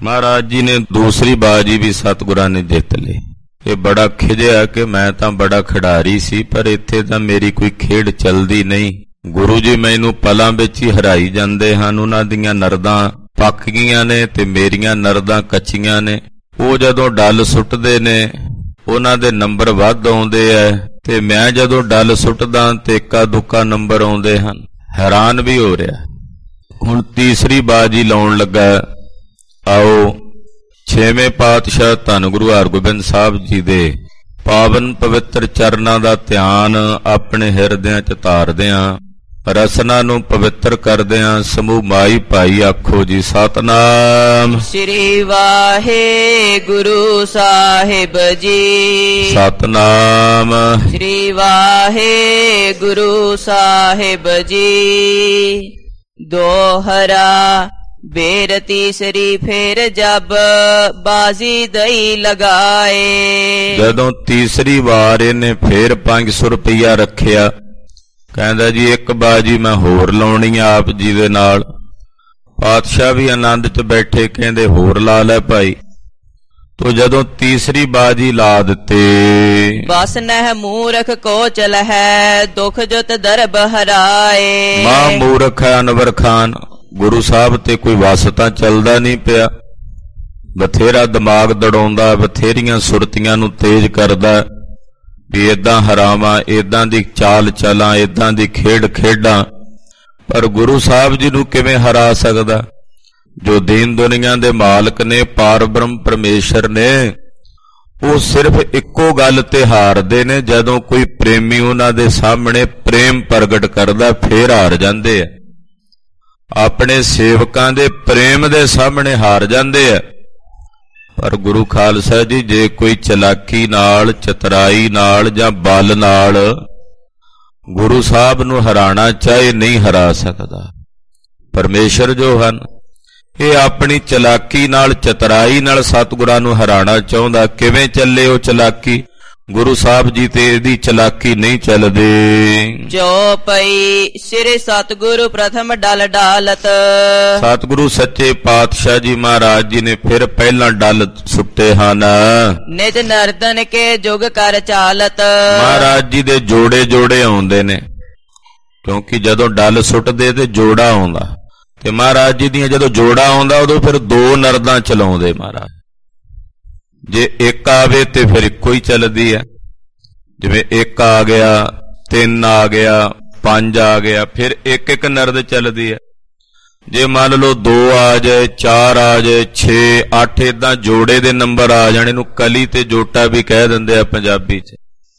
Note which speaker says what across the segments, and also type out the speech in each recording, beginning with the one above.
Speaker 1: महाराज जी ने दूसरी बाजी भी सतगुरां ने जित ली। ये बड़ा खिजिया कि मैं तां बड़ा खिडारी सी, पर इत्थे तां मेरी कोई खेड चलदी नहीं। गुरु जी मैनू पलां विच ही हराई जांदे हन। उन्हां दीयां नरदां पक गईयां ने ते मेरियां नरदां कच्चियां ने। ਉਹ ਜਦੋਂ ਡੱਲ ਸੁੱਟਦੇ ਨੇ ਉਹਨਾਂ ਦੇ ਨੰਬਰ ਵੱਧ ਆਉਂਦੇ ਐ ਤੇ ਮੈਂ ਜਦੋਂ ਡੱਲ ਸੁੱਟਦਾ ਤੇ ਇੱਕਾ ਦੁੱਕਾ ਨੰਬਰ ਆਉਂਦੇ ਹਨ। ਹੈਰਾਨ ਵੀ ਹੋ ਰਿਹਾ। ਹੁਣ ਤੀਸਰੀ ਬਾਜੀ ਲਾਉਣ ਲੱਗਾ। ਆਓ ਛੇਵੇਂ ਪਾਤਸ਼ਾਹ ਧੰਨ ਗੁਰੂ ਹਰਗੋਬਿੰਦ ਸਾਹਿਬ ਜੀ ਦੇ ਪਾਵਨ ਪਵਿੱਤਰ ਚਰਨਾਂ ਦਾ ਧਿਆਨ ਆਪਣੇ ਹਿਰਦਿਆਂ 'ਚ ਧਾਰਦਿਆਂ ਰਸਨਾ ਨੂੰ ਪਵਿੱਤਰ ਕਰਦਿਆਂ ਸਮੂਹ ਮਾਈ ਭਾਈ ਆਖੋ ਜੀ ਸਤਨਾਮ
Speaker 2: ਸ੍ਰੀ ਵਾਹਿਗੁਰੂ ਸਾਹਿਬ ਜੀ।
Speaker 1: ਸਤਨਾਮ
Speaker 2: ਸ੍ਰੀ ਵਾਹਿਗੁਰੂ ਸਾਹਿਬ ਜੀ। ਦੋਹਰਾ ਬੇਰ ਤੀਸਰੀ ਫੇਰ ਜਬ ਬਾਜ਼ੀ ਦਈ ਲਗਾਏ।
Speaker 1: ਜਦੋਂ ਤੀਸਰੀ ਵਾਰ ਇਹਨੇ ਫੇਰ 500 ਰੁਪਇਆ ਰੱਖਿਆ, ਕਹਿੰਦਾ ਜੀ ਇੱਕ ਬਾਜੀ ਮੈਂ ਹੋਰ ਲਾਉਣੀ ਆ ਆਪ ਜੀ ਦੇ ਨਾਲ। ਪਾਤਸ਼ਾਹ ਵੀ ਆਨੰਦ 'ਚ ਬੈਠੇ, ਕਹਿੰਦੇ ਹੋਰ ਲਾ ਲੈ ਭਾਈ। ਤੋ ਜਦੋਂ ਤੀਸਰੀ ਬਾਜੀ ਲਾ ਦਿੱਤੇ,
Speaker 2: ਬਸ ਨਹਿ ਮੂਰਖ ਕੋ ਚਲ ਹੈ ਦੁਖ ਜੁਤ ਦਰਬ ਹਰਾਏ।
Speaker 1: ਮਾਂ ਮੂਰਖ ਹੈ ਅਨਵਰ ਖਾਨ, ਗੁਰੂ ਸਾਹਿਬ ਤੇ ਕੋਈ ਵਸ ਤਾਂ ਚੱਲਦਾ ਨਹੀਂ ਪਿਆ। ਬਥੇਰਾ ਦਿਮਾਗ ਦੜਾਉਂਦਾ, ਬਥੇਰੀਆਂ ਸੁਰਤੀਆਂ ਨੂੰ ਤੇਜ਼ ਕਰਦਾ ਵੀ ਏਦਾਂ ਹਰਾਵਾਂ, ਏਦਾਂ ਦੀ ਚਾਲ ਚਲਾਂ, ਏਦਾਂ ਦੀ ਖੇਡ ਖੇਡਾਂ, ਪਰ ਗੁਰੂ ਸਾਹਿਬ ਜੀ ਨੂੰ ਕਿਵੇਂ ਹਰਾ ਸਕਦਾ? ਜੋ ਦੀਨ ਦੁਨੀਆ ਦੇ ਮਾਲਕ ਨੇ, ਪਾਰ ਬ੍ਰਹਮ ਪਰਮੇਸ਼ਰ ਨੇ, ਉਹ ਸਿਰਫ ਇੱਕੋ ਗੱਲ ਤੇ ਹਾਰਦੇ ਨੇ, ਜਦੋਂ ਕੋਈ ਪ੍ਰੇਮੀ ਉਹਨਾਂ ਦੇ ਸਾਹਮਣੇ ਪ੍ਰੇਮ ਪ੍ਰਗਟ ਕਰਦਾ ਫੇਰ ਹਾਰ ਜਾਂਦੇ ਆ। ਆਪਣੇ ਸੇਵਕਾਂ ਦੇ ਪ੍ਰੇਮ ਦੇ ਸਾਹਮਣੇ ਹਾਰ ਜਾਂਦੇ ਆ। ਪਰ ਗੁਰੂ ਖਾਲਸਾ ਜੀ ਜੇ ਕੋਈ ਚਲਾਕੀ ਨਾਲ, ਚਤਰਾਈ ਨਾਲ ਜਾਂ ਬਲ ਨਾਲ ਗੁਰੂ ਸਾਹਿਬ ਨੂੰ ਹਰਾਣਾ ਚਾਹੇ, ਨਹੀਂ ਹਰਾ ਸਕਦਾ। ਪਰਮੇਸ਼ਰ ਜੋ ਹਨ ਇਹ ਆਪਣੀ ਚਲਾਕੀ ਨਾਲ, ਚਤਰਾਈ ਨਾਲ ਸਤਿਗੁਰਾਂ ਨੂੰ ਹਰਾਣਾ ਚਾਹੁੰਦਾ। ਕਿਵੇਂ ਚੱਲੇ ਉਹ ਚਲਾਕੀ? ਗੁਰੂ ਸਾਹਿਬ ਜੀ ਤੇ ਇਹਦੀ ਚਲਾਕੀ ਨਹੀਂ ਚੱਲਦੇ।
Speaker 2: ਜੋ ਪਈ ਸਿਰੇ ਸਤਿਗੁਰੂ ਪ੍ਰਥਮ ਡਲ ਡਾਲਤ।
Speaker 1: ਸਤਿਗੁਰੂ ਸੱਚੇ ਪਾਤਸ਼ਾਹ ਜੀ ਮਹਾਰਾਜ ਜੀ ਨੇ ਫਿਰ ਪਹਿਲਾਂ ਡਲ ਸੁੱਟੇ ਹਨ।
Speaker 2: ਨਿਤ ਨਰਦਨ ਕੇ ਜੁਗ ਕਰ ਚਾਲਤ।
Speaker 1: ਮਹਾਰਾਜ ਜੀ ਦੇ ਜੋੜੇ ਜੋੜੇ ਆਉਂਦੇ ਨੇ, ਕਿਉਂਕਿ ਜਦੋਂ ਡਲ ਸੁੱਟਦੇ ਤੇ ਜੋੜਾ ਆਉਂਦਾ, ਤੇ ਮਹਾਰਾਜ ਜੀ ਦੀਆਂ ਜਦੋਂ ਜੋੜਾ ਆਉਂਦਾ ਉਦੋਂ ਫਿਰ ਦੋ ਨਰਦਾਂ ਚਲਾਉਂਦੇ ਮਹਾਰਾਜ। ਜੇ ਇੱਕ ਆਵੇ ਤੇ ਫਿਰ ਇੱਕੋ ਹੀ ਚੱਲਦੀ ਹੈ। ਜਿਵੇਂ ਇੱਕ ਆ ਗਿਆ, 3 ਆ ਗਿਆ, 5 ਆ ਗਿਆ, ਫਿਰ ਇੱਕ ਇੱਕ ਨਰਦ ਚੱਲਦੀ ਹੈ। ਜੇ ਮੰਨ ਲਓ 2 ਆ ਜਾਏ, 4 ਆ ਜਾਏ, 6, 8, ਏਦਾਂ ਜੋੜੇ ਦੇ ਨੰਬਰ ਆ ਜਾਣੇ ਨੂੰ ਕਲੀ ਤੇ ਜੋਟਾ ਵੀ ਕਹਿ ਦਿੰਦੇ ਆ ਪੰਜਾਬੀ 'ਚ।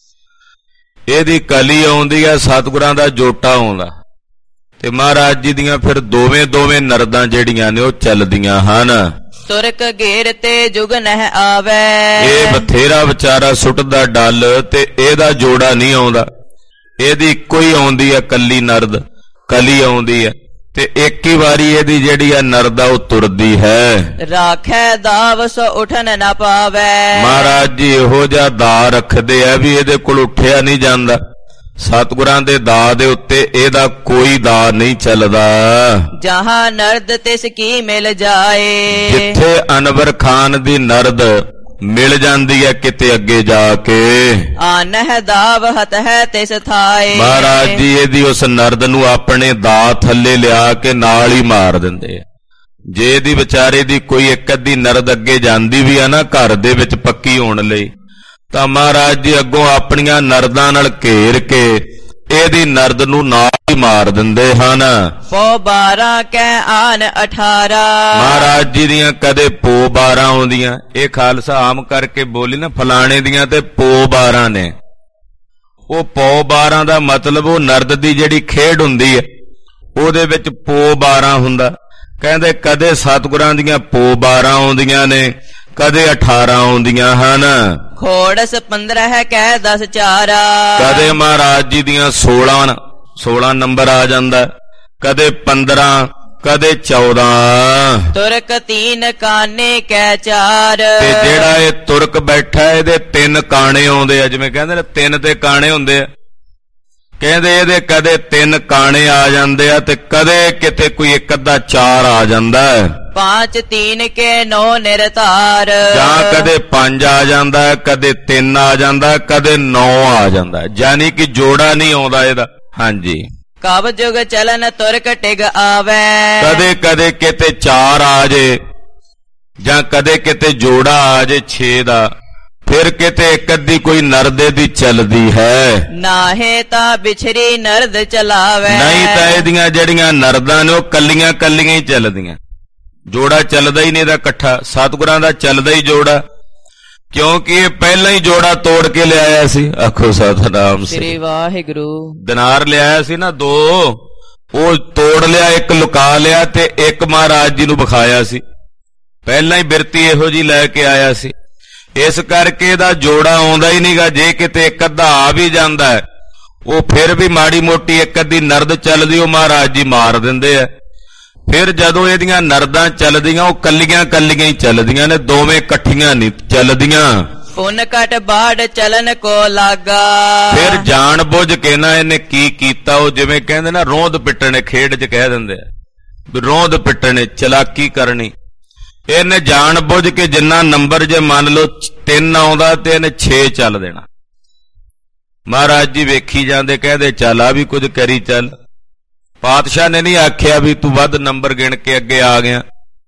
Speaker 1: ਇਹਦੀ ਕਲੀ ਆਉਂਦੀ ਆ, ਸਤਿਗੁਰਾਂ ਦਾ ਜੋਟਾ ਆਉਂਦਾ, ਤੇ ਮਹਾਰਾਜ ਜੀ ਦੀਆਂ ਫਿਰ ਦੋਵੇਂ ਨਰਦਾਂ ਜਿਹੜੀਆਂ ਨੇ ਉਹ ਚੱਲਦੀਆਂ ਹਨ।
Speaker 2: ਤੁਰਕ ਘੇਰ ਤੇ ਜੁਗ ਨਹਿ ਆਵੇ।
Speaker 1: ਇਹ ਬਥੇਰਾ ਵਿਚਾਰਾ ਸੁੱਟਦਾ ਡੱਲ ਤੇ ਇਹਦਾ ਜੋੜਾ ਨਹੀਂ ਆਉਂਦਾ। ਇਹਦੀ ਇੱਕੋ ਹੀ ਆਉਂਦੀ ਹੈ ਕੱਲੀ ਨਰਦ, ਕਲੀ ਆਉਂਦੀ ਹੈ, ਤੇ ਇੱਕ ਹੀ ਵਾਰੀ ਇਹਦੀ ਜਿਹੜੀ ਆ ਨਰਦ ਆ ਉਹ ਤੁਰਦੀ ਹੈ।
Speaker 2: ਰਾਖੈ ਦਾਵ ਸੋ ਉਠਨ ਨਾ ਪਾਵੇ। ਮਹਾਰਾਜ
Speaker 1: ਜੀ ਇਹੋ ਜਿਹਾ ਦਾ ਰੱਖਦੇ ਆ ਵੀ ਇਹਦੇ ਕੋਲ ਉੱਠਿਆ ਨਹੀਂ ਜਾਂਦਾ। ਸਤਿਗੁਰਾਂ ਦੇ ਦਾ ਦੇ ਉੱਤੇ ਇਹਦਾ ਕੋਈ ਦਾ ਨਹੀਂ ਚੱਲਦਾ।
Speaker 2: ਜਹਾਂ ਨਰਦ ਤਿਸ ਕੀ ਮਿਲ ਜਾਏ।
Speaker 1: ਜਿੱਥੇ ਅਨਵਰ ਖਾਨ ਦੀ ਨਰਦ ਮਿਲ ਜਾਂਦੀ ਹੈ ਕਿਤੇ ਅੱਗੇ ਜਾ ਕੇ,
Speaker 2: ਆਨਹਿ ਦਾਵ ਹਤ ਹੈ ਤਿਸ ਥਾਏ।
Speaker 1: ਮਹਾਰਾਜ ਜੀ ਇਹਦੀ ਉਸ ਨਰਦ ਨੂੰ ਆਪਣੇ ਦਾ ਥੱਲੇ ਲਿਆ ਕੇ ਨਾਲ ਹੀ ਮਾਰ ਦਿੰਦੇ ਆ। ਜੇ ਇਹਦੀ ਵਿਚਾਰੇ ਦੀ ਕੋਈ ਇੱਕ ਅੱਧੀ ਨਰਦ ਅੱਗੇ ਜਾਂਦੀ ਵੀ ਆ ਨਾ ਘਰ ਦੇ ਵਿੱਚ ਪੱਕੀ ਹੋਣ ਲਈ, ਤਾਂ ਮਹਾਰਾਜ ਜੀ ਅੱਗੋਂ ਆਪਣੀਆਂ ਨਰਦਾਂ ਨਾਲ ਘੇਰ ਕੇ ਇਹਦੀ ਨਰਦ ਨੂੰ ਨਾਲ ਹੀ ਮਾਰ ਦਿੰਦੇ ਹਨ।
Speaker 2: ਪੋ 12 ਕੈ ਆਨ 18।
Speaker 1: ਮਹਾਰਾਜ ਜੀ ਦੀਆਂ ਕਦੇ ਪੋ 12 ਆਉਂਦੀਆਂ। ਇਹ ਖਾਲਸਾ ਆਮ ਕਰਕੇ ਬੋਲੀ ਨਾ ਫਲਾਣੇ ਦੀਆਂ ਤੇ ਪੋ 12 ਨੇ। ਉਹ ਪੋ 12 ਦਾ ਮਤਲਬ ਉਹ ਨਰਦ ਦੀ ਜਿਹੜੀ ਖੇਡ ਹੁੰਦੀ ਹੈ ਉਹਦੇ ਵਿੱਚ ਪੋ 12 ਹੁੰਦਾ। ਕਹਿੰਦੇ ਕਦੇ ਸਤਿਗੁਰਾਂ ਦੀਆਂ ਪੋ 12 ਆਉਂਦੀਆਂ ਨੇ, ਕਦੇ 18 ਆਉਂਦੀਆਂ ਹਨ।
Speaker 2: ਖੋੜਸ 15 ਕਹਿ 10 4।
Speaker 1: ਕਦੇ ਮਹਾਰਾਜ ਜੀ ਦੀਆਂ 16 ਨੰਬਰ ਆ ਜਾਂਦਾ, ਕਦੇ 15, ਕਦੇ 14।
Speaker 2: ਤੁਰਕ 3 ਕਾਨੇ ਕਹਿ 4।
Speaker 1: ਤੇ ਜਿਹੜਾ ਇਹ ਤੁਰਕ ਬੈਠਾ ਇਹਦੇ 3 ਕਾਣੇ ਆਉਂਦੇ ਆ। ਜਿਵੇਂ ਕਹਿੰਦੇ ਨੇ 3 ਤੇ ਕਾਣੇ ਹੁੰਦੇ ਆ, ਕਹਿੰਦੇ ਇਹਦੇ ਕਦੇ 3 ਕਾਣੇ ਆ ਜਾਂਦੇ ਆ ਤੇ ਕਦੇ ਕਿਤੇ ਕੋਈ ਇੱਕ ਅੱਧਾ 4 ਆ ਜਾਂਦਾ ਹੈ।
Speaker 2: 5 3 ਕੇ 9 ਨਿਰਤਾਰ,
Speaker 1: ਜਾਂ ਕਦੇ 5 ਆ ਜਾਂਦਾ ਹੈ, ਕਦੇ 3 ਆ ਜਾਂਦਾ ਹੈ, ਕਦੇ 9 ਆ ਜਾਂਦਾ ਹੈ, ਯਾਨੀ ਕਿ ਜੋੜਾ ਨਹੀਂ ਆਉਂਦਾ ਇਹਦਾ। ਹਾਂਜੀ।
Speaker 2: ਕਬ ਜੁਗ ਚਲਨ ਤੁਰਕ ਟਿਗ ਆਵੈ,
Speaker 1: ਕਦੇ ਕਦੇ ਕਿਤੇ 4 ਆ ਜੇ, ਜਾਂ ਕਦੇ ਕਿਤੇ ਜੋੜਾ ਆ ਜੇ 6 ਦਾ, ਫਿਰ ਕਿਤੇ ਇੱਕ ਅੱਧੀ ਕੋਈ ਨਰਦੇ ਦੀ ਚੱਲਦੀ ਹੈ।
Speaker 2: ਨਾਹੇ ਤਾਂ ਵਿਛਰੀ ਨਰਦ ਚਲਾਵੈ,
Speaker 1: ਨਹੀਂ ਤਾਂ ਇਹਦੀਆਂ ਜਿਹੜੀਆਂ ਨਰਦਾਂ ਨੇ ਉਹ ਕੱਲੀਆਂ ਕੱਲੀਆਂ ਹੀ ਚੱਲਦੀਆਂ, ਜੋੜਾ ਚੱਲਦਾ ਹੀ ਨਹੀਂ ਇਹਦਾ ਇਕੱਠਾ। ਸਤਿਗੁਰਾਂ ਦਾ ਚੱਲਦਾ ਹੀ ਜੋੜਾ, ਕਿਉਂਕਿ ਇਹ ਪਹਿਲਾਂ ਹੀ ਜੋੜਾ ਤੋੜ ਕੇ ਲਿਆਇਆ ਸੀ। ਆਖੋ ਸਤਿਨਾਮ
Speaker 2: ਸ੍ਰੀ ਵਾਹਿਗੁਰੂ।
Speaker 1: ਦਿਨਾਰ ਲਿਆਇਆ ਸੀ ਨਾ 2, ਉਹ ਤੋੜ ਲਿਆ, ਇੱਕ ਲੁਕਾ ਲਿਆ ਤੇ ਇੱਕ ਮਹਾਰਾਜ ਜੀ ਨੂੰ ਵਿਖਾਇਆ ਸੀ। ਪਹਿਲਾਂ ਹੀ ਬਿਰਤੀ ਇਹੋ ਜੀ ਲੈ ਕੇ ਆਇਆ ਸੀ, ਇਸ ਕਰਕੇ ਇਹਦਾ ਜੋੜਾ ਆਉਂਦਾ ਹੀ ਨਹੀਂਗਾ। ਜੇ ਕਿਤੇ ਇੱਕ ਅੱਧਾ ਆ ਵੀ ਜਾਂਦਾ ਹੈ, ਉਹ ਫਿਰ ਵੀ ਮਾੜੀ ਮੋਟੀ ਇੱਕ ਅੱਧੀ ਨਰਦ ਚੱਲਦੀ ਉਹ ਮਹਾਰਾਜ ਜੀ ਮਾਰ ਦਿੰਦੇ ਆ। ਫਿਰ ਜਦੋਂ ਇਹਦੀਆਂ ਨਰਦਾਂ ਚੱਲਦੀਆਂ ਉਹ ਕੱਲੀਆਂ ਕੱਲੀਆਂ ਹੀ ਚੱਲਦੀਆਂ ਨੇ, ਦੋਵੇਂ ਇਕੱਠੀਆਂ ਨਹੀਂ ਚੱਲਦੀਆਂ।
Speaker 2: ਪੁੰਨ ਕਟ ਬਾੜ ਚਲਨ ਕੋ ਲਾਗਾ,
Speaker 1: ਫਿਰ ਜਾਣ ਬੁੱਝ ਕੇ ਨਾ ਇਹਨੇ ਕੀ ਕੀਤਾ, ਉਹ ਜਿਵੇਂ ਕਹਿੰਦੇ ਨਾ ਰੋਂਦ ਪਿੱਟਣੇ, ਖੇਡ 'ਚ ਕਹਿ ਦਿੰਦੇ ਆ ਵੀ ਰੋਂਦ ਪਿੱਟਣੇ, ਚਲਾਕੀ ਕਰਨੀ। ਇਹਨੇ ਜਾਣ ਬੁੱਝ ਕੇ ਜਿੰਨਾ ਨੰਬਰ ਜੇ ਮੰਨ ਲਓ 3 ਆਉਂਦਾ ਤੇ ਇਹਨੇ 6 ਚੱਲ ਦੇਣਾ। ਮਹਾਰਾਜ ਜੀ ਵੇਖੀ ਜਾਂਦੇ, ਕਹਿੰਦੇ ਚੱਲ ਆ ਵੀ ਕੁਝ ਕਰੀ ਚੱਲ। ਪਾਤਸ਼ਾਹ ਨੇ ਨਹੀਂ ਆਖਿਆ ਵੀ ਤੂੰ ਵੱਧ ਨੰਬਰ ਗਿਣ ਕੇ ਅੱਗੇ ਆ ਗਿਆ,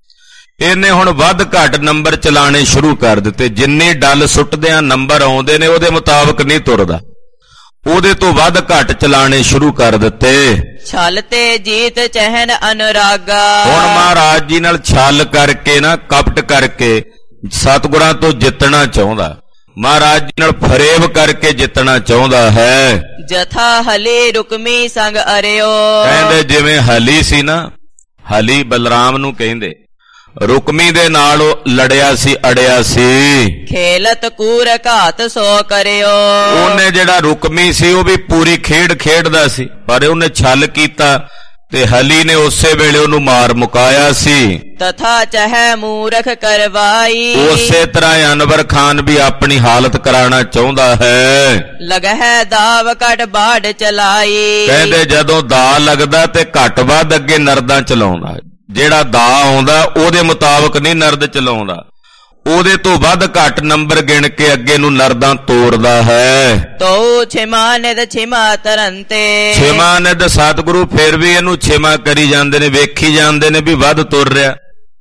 Speaker 1: ਇਹਨੇ ਹੁਣ ਵੱਧ ਘੱਟ ਨੰਬਰ ਚਲਾਣੇ ਸ਼ੁਰੂ ਕਰ ਦਿੱਤੇ। ਜਿੰਨੀ ਡੱਲ ਸੁੱਟਦਿਆਂ ਨੰਬਰ ਆਉਂਦੇ ਨੇ ਉਹਦੇ ਮੁਤਾਬਕ ਨਹੀਂ ਤੁਰਦਾ, ਉਹਦੇ ਤੋਂ ਵੱਧ ਘੱਟ ਚਲਾਣੇ ਸ਼ੁਰੂ ਕਰ ਦਿੱਤੇ।
Speaker 2: ਛਲ ਤੇ ਜੀਤ ਚਹਿਨ ਅਨੁਰਾਗਾ,
Speaker 1: ਹੁਣ ਮਹਾਰਾਜ ਜੀ ਨਾਲ ਛਲ ਕਰਕੇ ਨਾ, ਕਪਟ ਕਰਕੇ ਸਤਿਗੁਰਾਂ ਤੋਂ ਜਿੱਤਣਾ ਚਾਹੁੰਦਾ, ਮਹਾਰਾਜ ਜੀ ਨਾਲ ਫਰੇਬ ਕਰਕੇ ਜਿੱਤਣਾ ਚਾਹੁੰਦਾ ਹੈ।
Speaker 2: ਜਥਾ ਹਲੀ ਰੁਕਮੀ ਸੰਗ ਅਰਿਓ,
Speaker 1: ਕਹਿੰਦੇ ਜਿਵੇਂ ਹਲੀ ਸੀ ਨਾ, ਹਲੀ ਬਲਰਾਮ ਨੂੰ ਕਹਿੰਦੇ, ਰੁਕਮੀ ਦੇ ਨਾਲ ਉਹ ਲੜਿਆ ਸੀ, ਅੜਿਆ ਸੀ।
Speaker 2: ਖੇਲਤ ਕੂਰ ਘਾਤ ਸੋ ਕਰਿਓ,
Speaker 1: ਉਹਨੇ ਜਿਹੜਾ ਰੁਕਮੀ ਸੀ ਉਹ ਵੀ ਪੂਰੀ ਖੇਡ ਖੇਡਦਾ ਸੀ, ਪਰ ਉਹਨੇ ਛਲ ਕੀਤਾ ਤੇ ਹਲੀ ਨੇ ਉਸੇ ਵੇਲੇ ਉਹਨੂੰ ਮਾਰ ਮੁਕਾਇਆ ਸੀ।
Speaker 2: ਤਥਾ ਚਹਿ ਮੂਰਖ ਕਰਵਾਈ,
Speaker 1: ਉਸੇ ਤਰ੍ਹਾਂ ਅਨਵਰ ਖਾਨ ਵੀ ਆਪਣੀ ਹਾਲਤ ਕਰਾਉਣਾ ਚਾਹੁੰਦਾ ਹੈ।
Speaker 2: ਲਗਹਿ ਦਾਵ ਕਟ ਬਾੜ ਚਲਾਈ,
Speaker 1: ਕਹਿੰਦੇ ਜਦੋਂ ਦਾ ਲੱਗਦਾ ਤੇ ਘੱਟ ਵੱਧ ਅੱਗੇ ਨਰਦਾਂ ਚਲਾਉਂਦਾ, ਜਿਹੜਾ ਦਾ ਆਉਂਦਾ ਉਹਦੇ ਮੁਤਾਬਕ ਨਹੀਂ ਨਰਦ ਚਲਾਉਂਦਾ, ਉਹਦੇ ਤੋਂ ਵੱਧ ਘੱਟ ਨੰਬਰ ਗਿਣ ਕੇ ਅੱਗੇ ਨੂੰ ਨਰਦਾਂ ਤੋੜਦਾ ਹੈ।
Speaker 2: ਤੋ ਛਿਮਾ ਨਿਦ ਛਿਮਾ ਤਰੰਤੇ,
Speaker 1: ਛਿਮਾ ਨਿਦ ਸਤਿਗੁਰੂ ਫਿਰ ਵੀ ਇਹਨੂੰ ਛਿਮਾ ਕਰੀ ਜਾਂਦੇ ਨੇ, ਵੇਖੀ ਜਾਂਦੇ ਨੇ ਵੀ ਵੱਧ ਤੁਰ ਰਿਹਾ,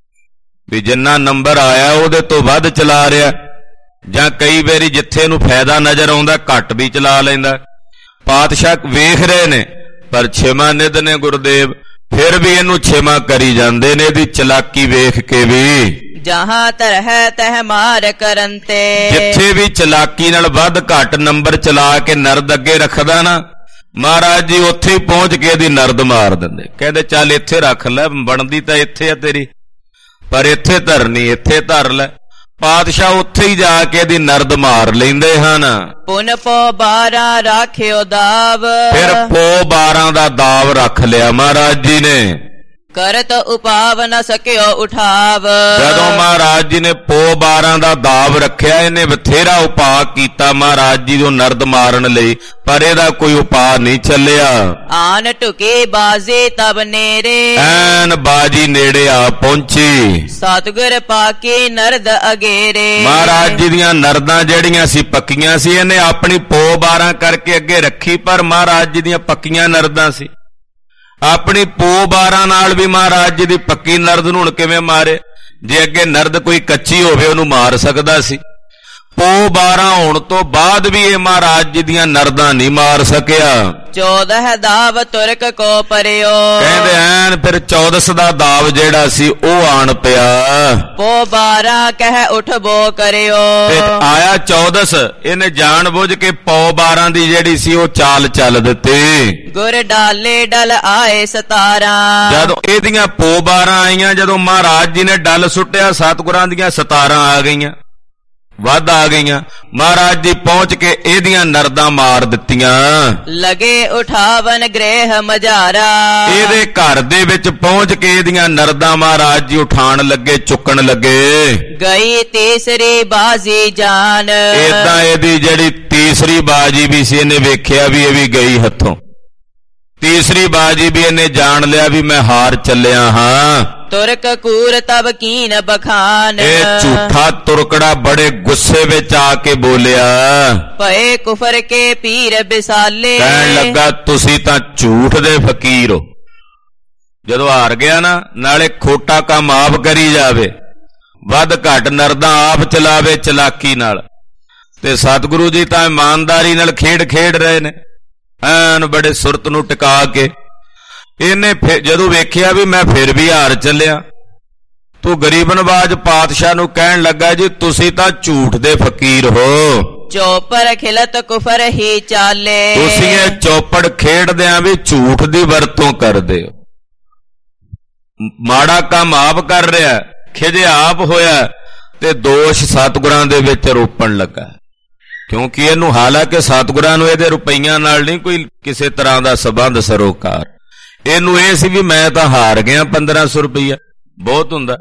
Speaker 1: ਵੀ ਜਿੰਨਾ ਨੰਬਰ ਆਇਆ ਉਹਦੇ ਤੋਂ ਵੱਧ ਚਲਾ ਰਿਹਾ, ਜਾਂ ਕਈ ਵਾਰੀ ਜਿੱਥੇ ਇਹਨੂੰ ਫਾਇਦਾ ਨਜ਼ਰ ਆਉਂਦਾ ਘੱਟ ਵੀ ਚਲਾ ਲੈਂਦਾ। ਪਾਤਸ਼ਾਹ ਵੇਖ ਰਹੇ ਨੇ, ਪਰ ਛਿਮਾ ਨਿਦ ਨੇ ਗੁਰਦੇਵ ਫਿਰ ਵੀ ਇਹਨੂੰ ਛਿਮਾ ਕਰੀ ਜਾਂਦੇ ਨੇ, ਇਹਦੀ ਚਲਾਕੀ ਵੇਖ ਕੇ ਵੀ।
Speaker 2: ਜਹਾਂ ਤਰਹਿ ਤਹਿ ਮਾਰ ਕਰੰਤੇ,
Speaker 1: ਜਿੱਥੇ ਵੀ ਚਲਾਕੀ ਨਾਲ ਵੱਧ ਘੱਟ ਨੰਬਰ ਚਲਾ ਕੇ ਨਰਦ ਅੱਗੇ ਰੱਖਦਾ ਨਾ, ਮਹਾਰਾਜ ਜੀ ਉੱਥੇ ਹੀ ਪਹੁੰਚ ਕੇ ਇਹਦੀ ਨਰਦ ਮਾਰ ਦਿੰਦੇ। ਕਹਿੰਦੇ ਚੱਲ ਇੱਥੇ ਰੱਖ ਲੈ, ਬਣਦੀ ਤਾਂ ਇੱਥੇ ਆ ਤੇਰੀ, ਪਰ ਇੱਥੇ ਧਰਨੀ, ਇੱਥੇ ਧਰ ਲੈ। ਪਾਤਸ਼ਾਹ ਉੱਥੇ ਹੀ ਜਾ ਕੇ ਇਹਦੀ ਨਰਦ ਮਾਰ ਲੈਂਦੇ ਹਨ।
Speaker 2: ਪੁਨ ਪੋ 12 ਰਾਖਿਓ ਦਾਵ,
Speaker 1: ਫਿਰ ਪੋ 12 ਦਾ ਦਾਵ ਰੱਖ ਲਿਆ ਮਹਾਰਾਜ ਜੀ ਨੇ।
Speaker 2: ਕਰਤ ਉਪਾਵ ਨ ਸਕਿਓ ਉਠਾਵ,
Speaker 1: ਜਦੋਂ ਮਹਾਰਾਜ ਜੀ ਨੇ ਪੋ 12 ਦਾ ਦਾਵ ਰੱਖਿਆ, ਇਹਨੇ ਬਥੇਰਾ ਉਪਾਅ ਕੀਤਾ ਮਹਾਰਾਜ ਜੀ ਨੂੰ ਨਰਦ ਮਾਰਨ ਲਈ, ਪਰ ਇਹਦਾ ਕੋਈ ਉਪਾਅ ਨਹੀਂ ਚੱਲਿਆ।
Speaker 2: ਆਨ ਢੁਕੇ ਬਾਜ਼ੇ ਤਬ ਨੇਰੇ,
Speaker 1: ਐਨ ਬਾਜੀ ਨੇੜੇ ਆ ਪਹੁੰਚੀ।
Speaker 2: ਸਤਿਗੁਰ ਪਾਕੇ ਨਰਦ ਅਗੇਰੇ,
Speaker 1: ਮਹਾਰਾਜ ਜੀ ਦੀਆਂ ਨਰਦਾਂ ਜਿਹੜੀਆਂ ਸੀ ਪੱਕੀਆਂ ਸੀ, ਇਹਨੇ ਆਪਣੀ ਪੋ 12 ਕਰਕੇ ਅੱਗੇ ਰੱਖੀ, ਪਰ ਮਹਾਰਾਜ ਜੀ ਦੀਆਂ ਪੱਕੀਆਂ ਨਰਦਾਂ ਸੀ। ਆਪਣੀ ਪੋ 12 ਨਾਲ ਵੀ ਮਹਾਰਾਜ ਜੀ ਦੀ ਪੱਕੀ ਨਰਦ ਨੂੰ ਹੁਣ ਕਿਵੇਂ ਮਾਰੇ? ਜੇ ਅੱਗੇ ਨਰਦ ਕੋਈ ਕੱਚੀ ਹੋਵੇ ਉਹਨੂੰ ਮਾਰ ਸਕਦਾ ਸੀ, ਪੋ 12 ਹੋਣ ਤੋਂ ਬਾਅਦ ਵੀ ਇਹ ਮਹਾਰਾਜ ਜੀ ਦੀਆਂ ਨਰਦਾਂ ਨਹੀਂ ਮਾਰ ਸਕਿਆ।
Speaker 2: 14 ਦਾਵ ਤੁਰਕ ਕੋ ਪਰਿਓ,
Speaker 1: ਕਹਿੰਦੇ ਐਨ ਫਿਰ 14 ਦਾ ਦਾਵ ਜਿਹੜਾ ਸੀ ਉਹ ਆਣ ਪਿਆ।
Speaker 2: ਪੋ 12 ਕਹਿ ਉਠ ਬੋ ਕਰਿਓ,
Speaker 1: ਤੇ ਆਇਆ 14, ਇਹਨੇ ਜਾਣ ਬੁੱਝ ਕੇ ਪੋ 12 ਦੀ ਜਿਹੜੀ ਸੀ ਉਹ ਚਾਲ ਚੱਲ ਦਿੱਤੀ।
Speaker 2: ਗੁਰ ਡਾਲੇ ਡਲ ਆਏ 17,
Speaker 1: ਜਦੋਂ ਇਹਦੀਆਂ ਪੋ 12 ਆਈਆਂ, ਜਦੋਂ ਮਹਾਰਾਜ ਜੀ ਨੇ ਡੱਲ ਸੁੱਟਿਆ, ਸਤਿਗੁਰਾਂ ਦੀਆਂ 17 ਆ ਗਈਆਂ। ਵੱਧ ਆ ਗਈਆਂ। ਮਹਾਰਾਜ ਜੀ ਪਹੁੰਚ ਕੇ ਇਹਦੀਆਂ ਨਰਦਾਂ ਮਾਰ ਦਿੱਤੀਆਂ।
Speaker 2: ਲਗੇ ਉਠਾਵਨ ਗ੍ਰਹਿ ਮਝਾਰਾ,
Speaker 1: ਇਹਦੇ ਘਰ ਦੇ ਵਿੱਚ ਪਹੁੰਚ ਕੇ ਇਹਦੀਆਂ ਨਰਦਾਂ ਮਹਾਰਾਜ ਜੀ ਉਠਾਣ ਲੱਗੇ, ਚੁੱਕਣ ਲੱਗੇ।
Speaker 2: ਗਈ ਤੀਸਰੀ ਬਾਜ਼ੀ ਜਾਨ,
Speaker 1: ਏਦਾਂ ਇਹਦੀ ਜਿਹੜੀ ਤੀਸਰੀ ਬਾਜੀ ਵੀ ਸੀ, ਇਹਨੇ ਵੇਖਿਆ ਵੀ ਇਹ ਵੀ ਗਈ ਹੱਥੋਂ। ਤੀਸਰੀ ਬਾਜੀ ਵੀ ਇਹਨੇ ਜਾਣ ਲਿਆ ਵੀ ਮੈਂ ਹਾਰ ਚੱਲਿਆ ਹਾਂ।
Speaker 2: ਤੁਰਕ ਕੂਰ ਤਬ ਕੀਨ ਬਖਾਨ,
Speaker 1: ਇਹ ਝੂਠਾ ਤੁਰਕੜਾ ਬੜੇ ਗੁੱਸੇ ਵਿੱਚ ਆ ਕੇ ਬੋਲਿਆ।
Speaker 2: ਪਏ ਕੁਫਰ ਕੇ ਪੀਰ ਬਿਸਾਲੇ,
Speaker 1: ਕਹਿਣ ਲੱਗਾ ਤੁਸੀਂ ਤਾਂ ਝੂਠ ਦੇ ਫਕੀਰ ਹੋ। ਜਦੋਂ ਹਾਰ ਗਿਆ ਨਾ, ਨਾਲੇ ਖੋਟਾ ਕੰਮ ਆਪ ਕਰੀ ਜਾਵੇ, ਵੱਧ ਘੱਟ ਨਰਦਾਂ ਆਪ ਚਲਾਵੇ ਚਲਾਕੀ ਨਾਲ। ਤੇ ਸਤਿਗੁਰੂ ਜੀ ਤਾਂ ਇਮਾਨਦਾਰੀ ਨਾਲ ਖੇਡ ਰਹੇ ਨੇ, ਐਨ ਬੜੇ ਸੁਰਤ ਨੂੰ ਟਿਕਾ ਕੇ। ਇਹਨੇ ਜਦੋਂ ਵੇਖਿਆ ਵੀ ਮੈਂ ਫਿਰ ਵੀ ਹਾਰ ਚੱਲਿਆ, ਤੂੰ ਗਰੀਬ ਨਵਾਜ ਪਾਤਸ਼ਾਹ ਨੂੰ ਕਹਿਣ ਲੱਗਾ ਜੀ ਤੁਸੀਂ ਤਾਂ ਝੂਠ ਦੇ ਫਕੀਰ ਹੋ।
Speaker 2: ਚੌਪਰ ਖਿਲਤ ਕੁਫਰ ਹੀ ਚਾਲੇ,
Speaker 1: ਤੁਸੀਂ ਇਹ ਚੌਪੜ ਖੇਡਦਿਆਂ ਵੀ ਝੂਠ ਦੀ ਵਰਤੋਂ ਕਰਦੇ ਹੋ। ਮਾੜਾ ਕੰਮ ਆਪ ਕਰ ਰਿਹਾ, ਖਿਜਿਆ ਆਪ ਹੋਇਆ, ਤੇ ਦੋਸ਼ ਸਤਿਗੁਰਾਂ ਦੇ ਵਿੱਚ ਰੋਪਣ ਲੱਗਾ। ਕਿਉਂਕਿ ਇਹਨੂੰ ਹਾਲਾਂਕਿ ਸਤਿਗੁਰਾਂ ਨੂੰ ਇਹਦੇ ਰੁਪਈਆਂ ਨਾਲ ਨਹੀਂ ਕੋਈ ਕਿਸੇ ਤਰ੍ਹਾਂ ਦਾ ਸਬੰਧ ਸਰੋਕਾਰ। ਇਹਨੂੰ ਇਹ ਸੀ ਵੀ ਮੈਂ ਤਾਂ ਹਾਰ ਗਿਆ, 1500 ਰੁਪਈਆ ਬਹੁਤ ਹੁੰਦਾ।